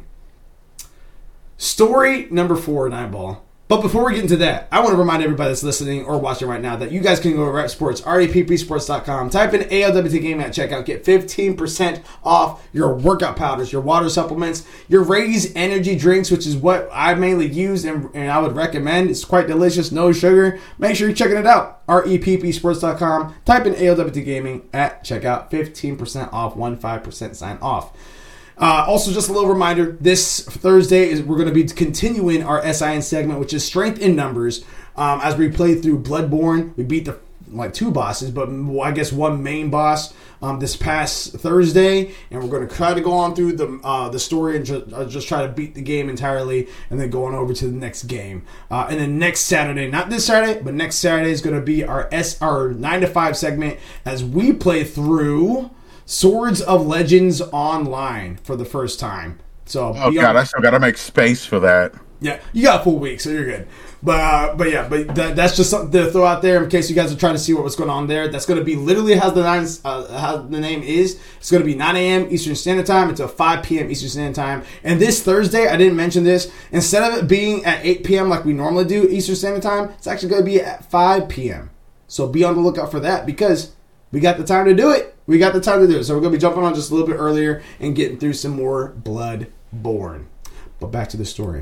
Story number 4, Nightball. But before we get into that, I want to remind everybody that's listening or watching right now that you guys can go to Rep Sports, REPPsports.com, type in ALWT Gaming at checkout, get 15% off your workout powders, your water supplements, your Raise energy drinks, which is what I mainly use and I would recommend. It's quite delicious, no sugar. Make sure you're checking it out. REPPsports.com, type in ALWT Gaming at checkout, 15% off, 15% sign off. Also, just a little reminder, this Thursday we're going to be continuing our SIN segment, which is Strength in Numbers. As we play through Bloodborne, we beat the 2 bosses, but I guess one main boss this past Thursday, and we're going to try to go on through the story and just try to beat the game entirely, and then go on over to the next game. And then next Saturday, not this Saturday, but next Saturday is going to be our 9 to 5 segment as we play through Swords of Legends Online for the first time. So, I still got to make space for that. Yeah, you got a full week, so you're good. But that's just something to throw out there in case you guys are trying to see what's going on there. That's going to be literally how the name is. It's going to be 9 a.m. Eastern Standard Time until 5 p.m. Eastern Standard Time. And this Thursday, I didn't mention this, instead of it being at 8 p.m. like we normally do Eastern Standard Time, it's actually going to be at 5 p.m. So be on the lookout for that because we got the time to do it. So we're going to be jumping on just a little bit earlier and getting through some more Bloodborne. But back to the story.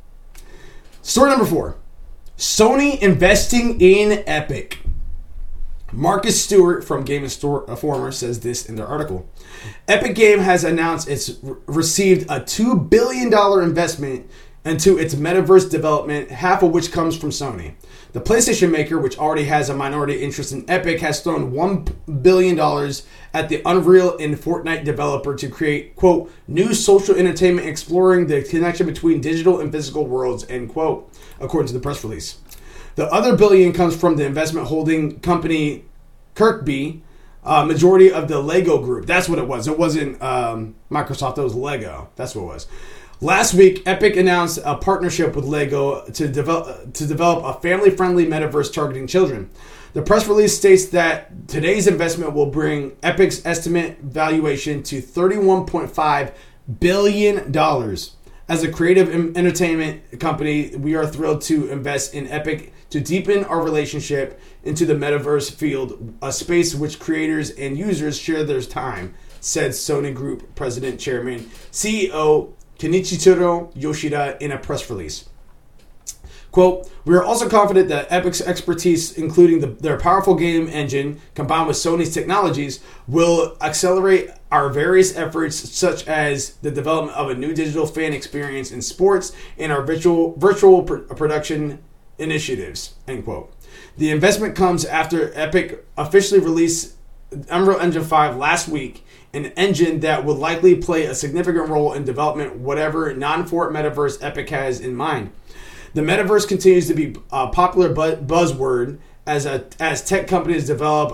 Story number 4. Sony investing in Epic. Marcus Stewart from Game Informer says this in their article. Epic Game has announced it's received a $2 billion investment into its metaverse development, half of which comes from Sony. The PlayStation maker, which already has a minority interest in Epic, has thrown $1 billion at the Unreal and Fortnite developer to create, quote, new social entertainment exploring the connection between digital and physical worlds, end quote, according to the press release. The other billion comes from the investment holding company Kirkby, majority of the Lego group. That's what it was. It wasn't Microsoft, it was Lego. That's what it was. Last week, Epic announced a partnership with Lego to develop a family-friendly metaverse targeting children. The press release states that today's investment will bring Epic's estimate valuation to $31.5 billion. As a creative entertainment company, we are thrilled to invest in Epic to deepen our relationship into the metaverse field, a space which creators and users share their time, said Sony Group President, Chairman, CEO Kenichiro Yoshida in a press release. Quote, we are also confident that Epic's expertise, including their powerful game engine, combined with Sony's technologies, will accelerate our various efforts, such as the development of a new digital fan experience in sports and our virtual production initiatives, end quote. The investment comes after Epic officially released Unreal Engine 5 last week, an engine that would likely play a significant role in development whatever non-Fort metaverse Epic has in mind. The metaverse continues to be a popular buzzword as tech companies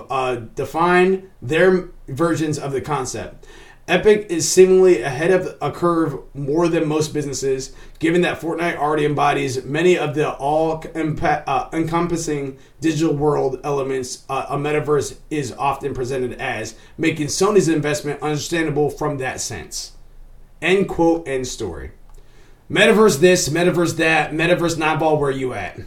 define their versions of the concept. Epic is seemingly ahead of a curve more than most businesses, given that Fortnite already embodies many of the all-encompassing digital world elements a metaverse is often presented as, making Sony's investment understandable from that sense. End quote, end story. Metaverse this, metaverse that, metaverse Nightball, where you at?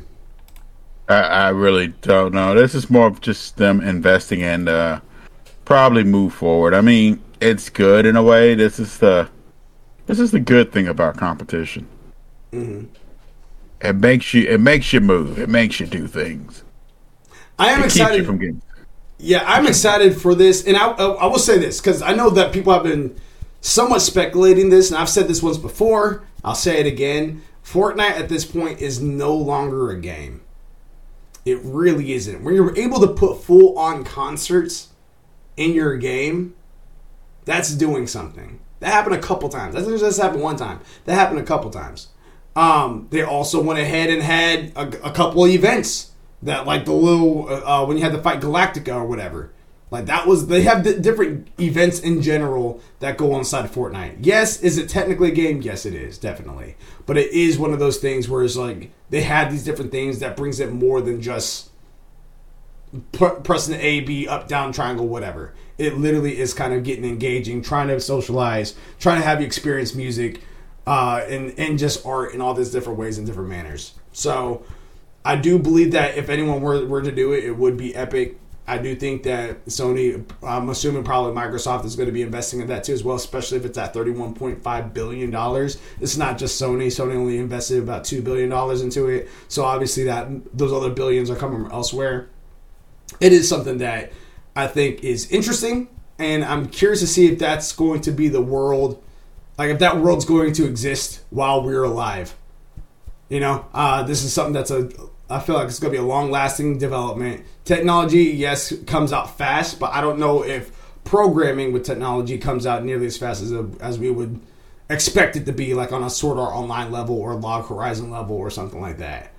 I really don't know. This is more of just them investing and probably move forward. I mean, it's good in a way. This is the good thing about competition. Mm-hmm. It makes you move. It makes you do things. I am excited. Yeah, I'm excited for this, and I will say this because I know that people have been somewhat speculating this, and I've said this once before. I'll say it again. Fortnite at this point is no longer a game. It really isn't. When you're able to put full-on concerts in your game, that's doing something. That happened a couple times. That doesn't just happen one time. That happened a couple times. They also went ahead and had a couple of events that, like the little when you had to fight Galactica or whatever. Like they have different events in general that go on inside of Fortnite. Yes, is it technically a game? Yes, it is, definitely. But it is one of those things where it's like they have these different things that brings it more than just pressing A, B, up, down, triangle, whatever. It literally is kind of getting engaging, trying to socialize, trying to have you experience music, and just art in all these different ways and different manners. So I do believe that if anyone were to do it, it would be Epic. I do think that Sony, I'm assuming probably Microsoft is going to be investing in that too as well, especially if it's at $31.5 billion. It's not just Sony. Sony only invested about $2 billion into it. So obviously those other billions are coming from elsewhere. It is something that I think is interesting, and I'm curious to see if that's going to be the world, like if that world's going to exist while we're alive. This is something I feel like it's going to be a long-lasting development. Technology, yes, comes out fast, but I don't know if programming with technology comes out nearly as fast as we would expect it to be, like on a Sword Art Online level or Log Horizon level or something like that.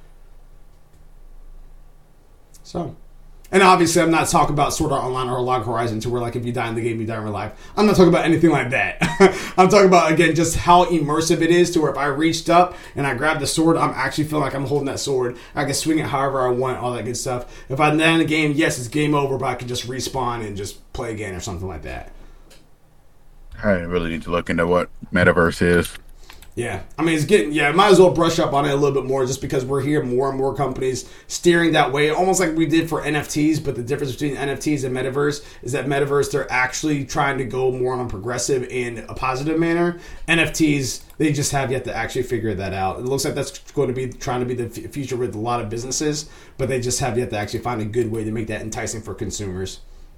So, and obviously I'm not talking about Sword Art Online or Log Horizon to where like if you die in the game, you die in real life. I'm not talking about anything like that. I'm talking about, again, just how immersive it is to where if I reached up and I grabbed the sword, I'm actually feeling like I'm holding that sword. I can swing it however I want, all that good stuff. If I die in the game, yes, it's game over, but I can just respawn and just play again or something like that. I really need to look into what Metaverse is. Yeah, I mean, might as well brush up on it a little bit more just because we're hearing more and more companies steering that way, almost like we did for NFTs, but the difference between NFTs and Metaverse is that Metaverse, they're actually trying to go more on a progressive and a positive manner. NFTs, they just have yet to actually figure that out. It looks like that's going to be trying to be the future with a lot of businesses, but they just have yet to actually find a good way to make that enticing for consumers.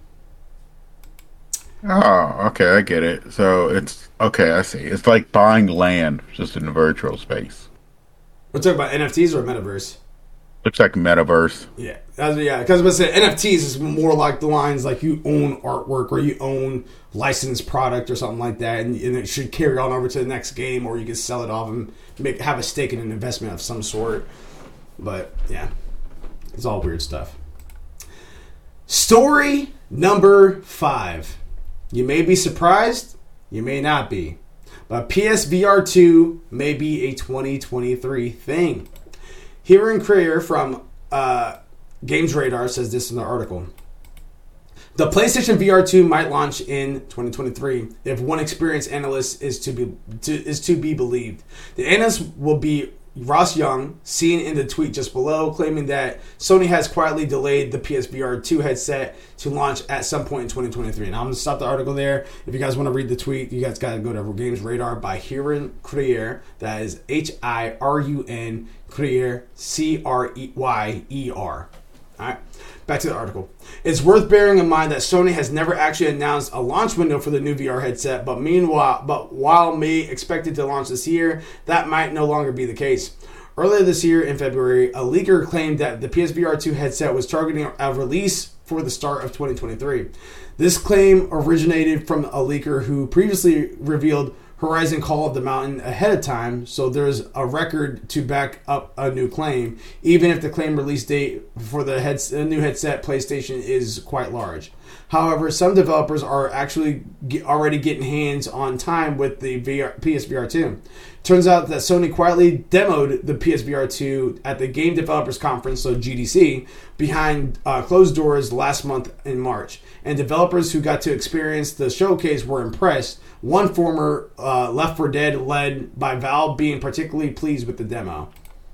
Oh, okay, I get it. So it's okay. I see. It's like buying land just in the virtual space. We're talking about NFTs or Metaverse. Looks like Metaverse. Yeah, because I was saying NFTs is more like the lines like you own artwork or you own licensed product or something like that, and it should carry on over to the next game, or you can sell it off and have a stake in an investment of some sort. But yeah, it's all weird stuff. Story number 5. You may be surprised, you may not be, but PSVR 2 may be a 2023 thing. Hiran Krier from Games Radar says this in the article. The PlayStation VR 2 might launch in 2023 if one experienced analyst is to be believed. The analyst will be Ross Young, seen in the tweet just below, claiming that Sony has quietly delayed the PSVR 2 headset to launch at some point in 2023. And I'm going to stop the article there. If you guys want to read the tweet, you guys got to go to Games Radar by Hiran Krier. That is Hirun Krier, Cryer. All right, back to the article. It's worth bearing in mind that Sony has never actually announced a launch window for the new VR headset, but while may expected to launch this year, that might no longer be the case. Earlier this year in February, a leaker claimed that the PSVR 2 headset was targeting a release for the start of 2023. This claim originated from a leaker who previously revealed Horizon Call of the Mountain ahead of time, so there's a record to back up a new claim, even if the claim release date for the new headset PlayStation is quite large. However, some developers are actually already getting hands on time with the PSVR 2. Turns out that Sony quietly demoed the PSVR 2 at the Game Developers Conference, so GDC, behind closed doors last month in March. And developers who got to experience the showcase were impressed. One former Left 4 Dead led by Valve being particularly pleased with the demo.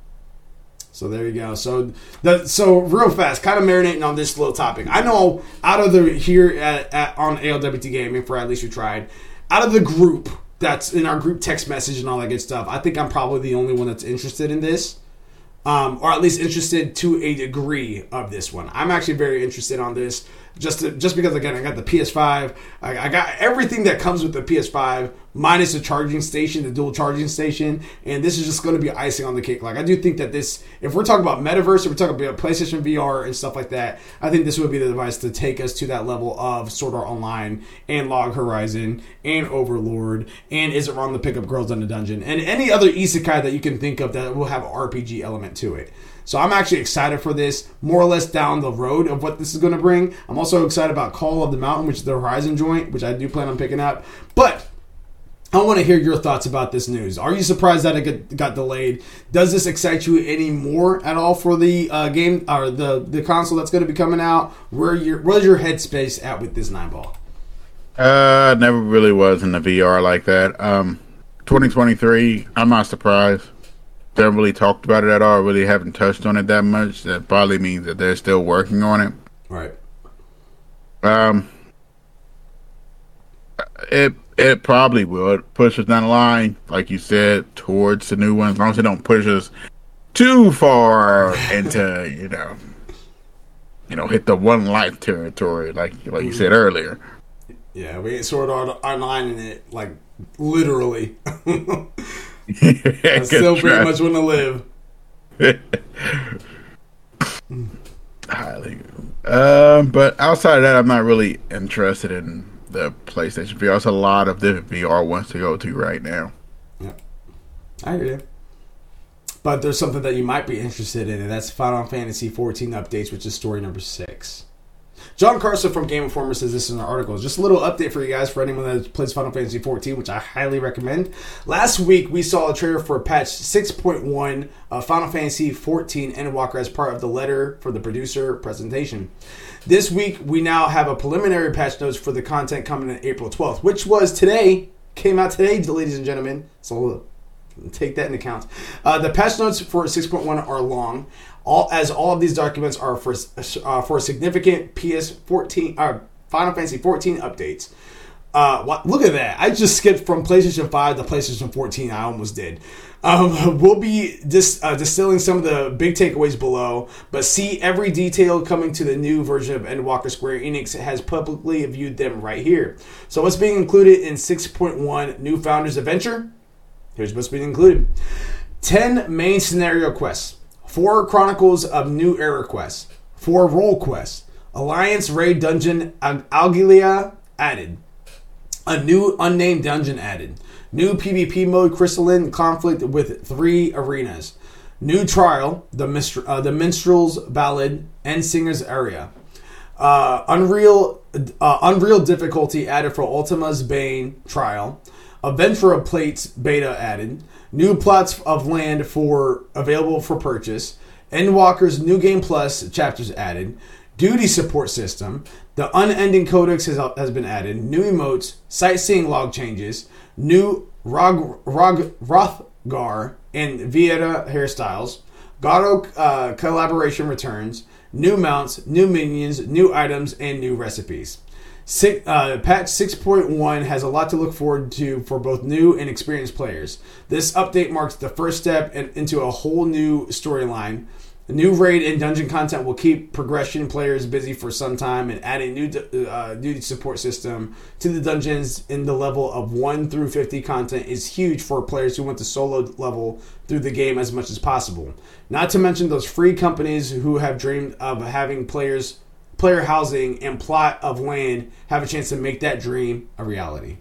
So there you go. So real fast, kind of marinating on this little topic. I know out of the here on ALWT Gaming, for At Least You Tried, out of the group that's in our group text message and all that good stuff, I think I'm probably the only one that's interested in this. Or at least interested to a degree of this one. I'm actually very interested on this, just because, again, I got the PS5. I got everything that comes with the PS5, minus the charging station, the dual charging station, and this is just going to be icing on the cake. Like, I do think that this, if we're talking about Metaverse, if we're talking about PlayStation VR and stuff like that, I think this would be the device to take us to that level of Sword Art Online and Log Horizon and Overlord and Is It Wrong to Pick Up Girls in the Dungeon and any other isekai that you can think of that will have an RPG element to it. So I'm actually excited for this, more or less down the road of what this is going to bring. I'm also excited about Call of the Mountain, which is the Horizon joint, which I do plan on picking up. But I want to hear your thoughts about this news. Are you surprised that it got delayed? Does this excite you any more at all for the game or the console that's going to be coming out? Where's your headspace at with this 9-ball? Never really was in the VR like that. 2023, I'm not surprised. They haven't really talked about it at all. Really haven't touched on it that much. That probably means that they're still working on it. Right. It probably will push us down the line, like you said, towards the new one. As long as it don't push us too far into, hit the one life territory, like you said earlier. Yeah, we ain't sort of online in it, like literally. I still pretty much want to live. But outside of that, I'm not really interested in the PlayStation VR. There's a lot of different VR ones to go to right now. Yeah, I hear you. But there's something that you might be interested in, and that's Final Fantasy 14 updates, which is story number 6. John Carson from Game Informer says this in an article. Just a little update for you guys, for anyone that plays Final Fantasy 14, which I highly recommend. Last week, we saw a trailer for patch 6.1 of Final Fantasy 14 Endwalker as part of the letter for the producer presentation. This week, we now have a preliminary patch notes for the content coming in April 12th, which was today, came out today, ladies and gentlemen. So take that into account. The patch notes for 6.1 are long, all of these documents are for significant Final Fantasy 14 updates. Look at that! I just skipped from PlayStation 5 to PlayStation 14. I almost did. We'll be distilling some of the big takeaways below, but see every detail coming to the new version of Endwalker. Square Enix has publicly viewed them right here. So what's being included in 6.1 New Founders Adventure? Here's what's being included. 10 main scenario quests. 4 Chronicles of New Era quests. 4 role quests. Alliance Raid Dungeon Algilia added. A new unnamed dungeon added. New PvP mode Crystalline Conflict with 3 arenas. New trial, the Minstrel's Ballad and Singer's Area. Unreal difficulty added for Ultima's Bane trial. Adventurer Plates beta added. New plots of land available for purchase. Endwalker's New Game Plus chapters added. Duty support system. The Unending Codex has been added. New emotes. Sightseeing log changes. New Rothgar and Vieta hairstyles. Gato collaboration returns. New mounts. New minions. New items. And new recipes. Patch 6.1 has a lot to look forward to for both new and experienced players. This update marks the first step into a whole new storyline. The new raid and dungeon content will keep progression players busy for some time, and adding new duty support system to the dungeons in the level of 1 through 50 content is huge for players who want to solo level through the game as much as possible. Not to mention those free companies who have dreamed of having player housing and plot of land have a chance to make that dream a reality.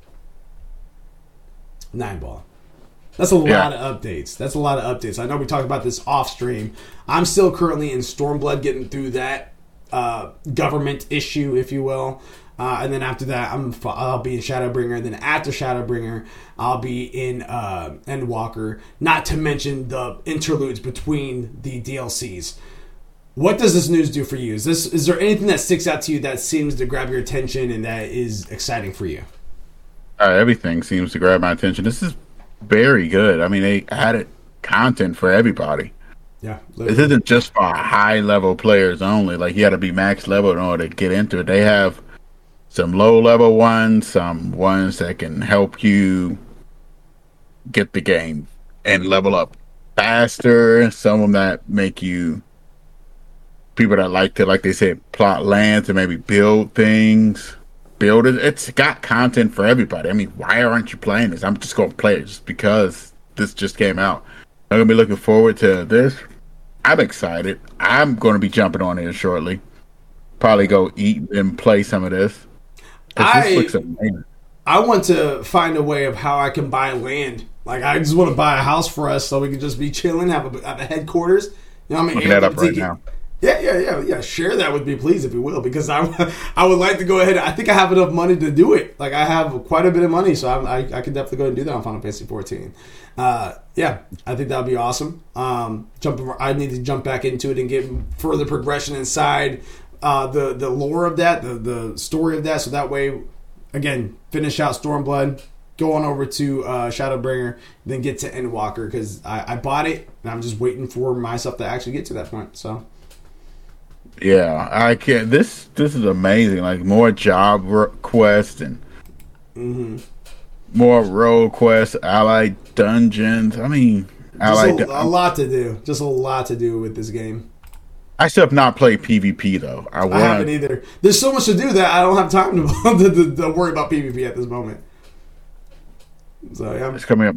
9-ball. That's a lot of updates. That's a lot of updates. I know we talked about this off stream. I'm still currently in Stormblood, getting through that government issue, if you will. And then after that, I'll be in Shadowbringer. And then after Shadowbringer, I'll be in Endwalker. Not to mention the interludes between the DLCs. What does this news do for you? Is there anything that sticks out to you that seems to grab your attention and that is exciting for you? Everything seems to grab my attention. This is very good. I mean, they added content for everybody. Yeah. Literally. This isn't just for high-level players only. Like, you got to be max level in order to get into it. They have some low-level ones, some ones that can help you get the game and level up faster, some of them that make you people that like to, like they said, plot lands and maybe build things. Build it. It's got content for everybody. I mean, why aren't you playing this? I'm just going to play it just because this just came out. I'm going to be looking forward to this. I'm excited. I'm going to be jumping on it shortly. Probably go eat and play some of this. This looks amazing. I want to find a way of how I can buy land. Like, I just want to buy a house for us so we can just be chilling, have a headquarters, You know, I mean, looking that up right now. Yeah. Share that with me, please, if you will, because I would like to go ahead. I think I have enough money to do it. Like, I have quite a bit of money, so I can definitely go ahead and do that on Final Fantasy 14. Yeah, I think that would be awesome. I need to jump back into it and get further progression inside the lore of that, the story of that, so that way, again, finish out Stormblood, go on over to Shadowbringer, then get to Endwalker, because I bought it, and I'm just waiting for myself to actually get to that point, so... Yeah, I can't. This is amazing. Like, more job quests and more role quests, allied dungeons. I mean, a lot to do. Just a lot to do with this game. I still have not played PvP though. I haven't either. There's so much to do that I don't have time to worry about PvP at this moment. So yeah, it's coming up.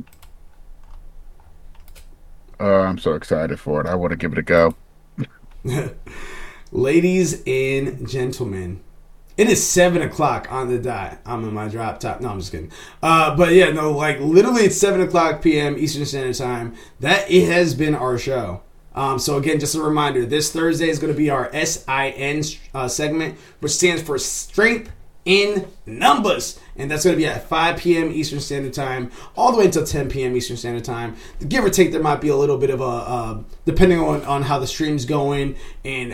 I'm so excited for it. I want to give it a go. Ladies and gentlemen, it is 7 o'clock on the dot. I'm in my drop top. No, I'm just kidding. But yeah, no, like literally it's 7 o'clock p.m. Eastern Standard Time. That it has been our show. So again, just a reminder, this Thursday is going to be our SIN segment, which stands for Strength in Numbers. And that's going to be at 5 p.m. Eastern Standard Time, all the way until 10 p.m. Eastern Standard Time. Give or take, there might be a little bit of a, depending on how the stream's going and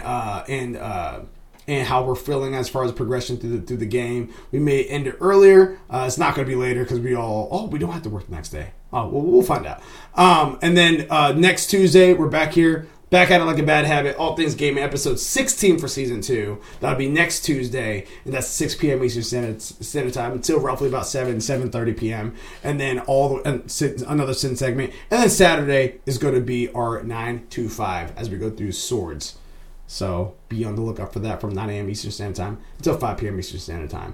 how we're feeling as far as progression through the game. We may end it earlier. It's not going to be later because we don't have to work the next day. Oh, we'll find out. And then next Tuesday, we're back here. Back at it like a bad habit. All Things Gaming, episode 16 for season 2. That'll be next Tuesday, and that's 6 p.m. Eastern Standard Time until roughly about 7:30 p.m. And then another Sin segment. And then Saturday is going to be our 9 to 5 as we go through Swords. So be on the lookout for that from 9 a.m. Eastern Standard Time until 5 p.m. Eastern Standard Time.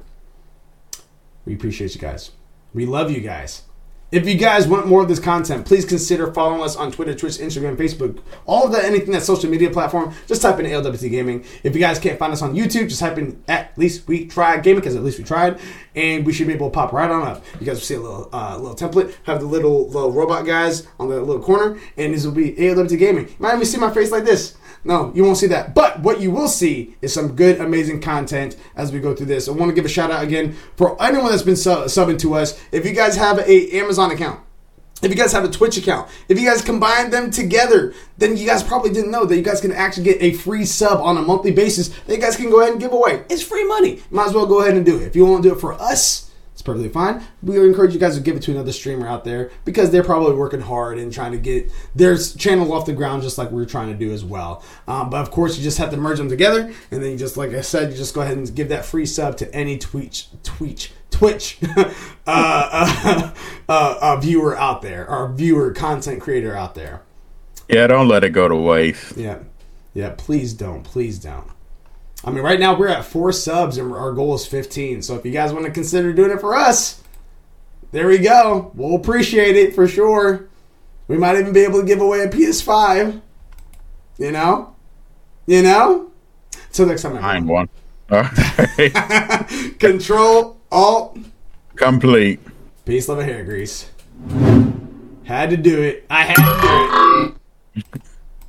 We appreciate you guys. We love you guys. If you guys want more of this content, please consider following us on Twitter, Twitch, Instagram, Facebook, all of that, anything that's social media platform. Just type in ALWT Gaming. If you guys can't find us on YouTube, just type in At Least We Tried Gaming, because At Least We Tried, and we should be able to pop right on up. You guys will see a little template, have the little robot guys on the little corner, and this will be ALWT Gaming. You might even see my face like this. No, you won't see that. But what you will see is some good, amazing content as we go through this. I want to give a shout out again for anyone that's been subbing to us. If you guys have a Amazon account, if you guys have a Twitch account, if you guys combine them together, then you guys probably didn't know that you guys can actually get a free sub on a monthly basis that you guys can go ahead and give away. It's free money. Might as well go ahead and do it. If you want to do it for us, it's perfectly fine. We encourage you guys to give it to another streamer out there because they're probably working hard and trying to get their channel off the ground just like we're trying to do as well. But of course, you just have to merge them together, and then you just, like I said, you just go ahead and give that free sub to any Twitch viewer out there, or viewer content creator out there. Yeah, don't let it go to waste. Yeah, please don't. I mean, right now we're at 4 subs and our goal is 15. So if you guys want to consider doing it for us, there we go. We'll appreciate it for sure. We might even be able to give away a PS5. You know? Till next time. Find one. Control, Alt, complete. Peace, love, and hair grease. Had to do it. I had to do it.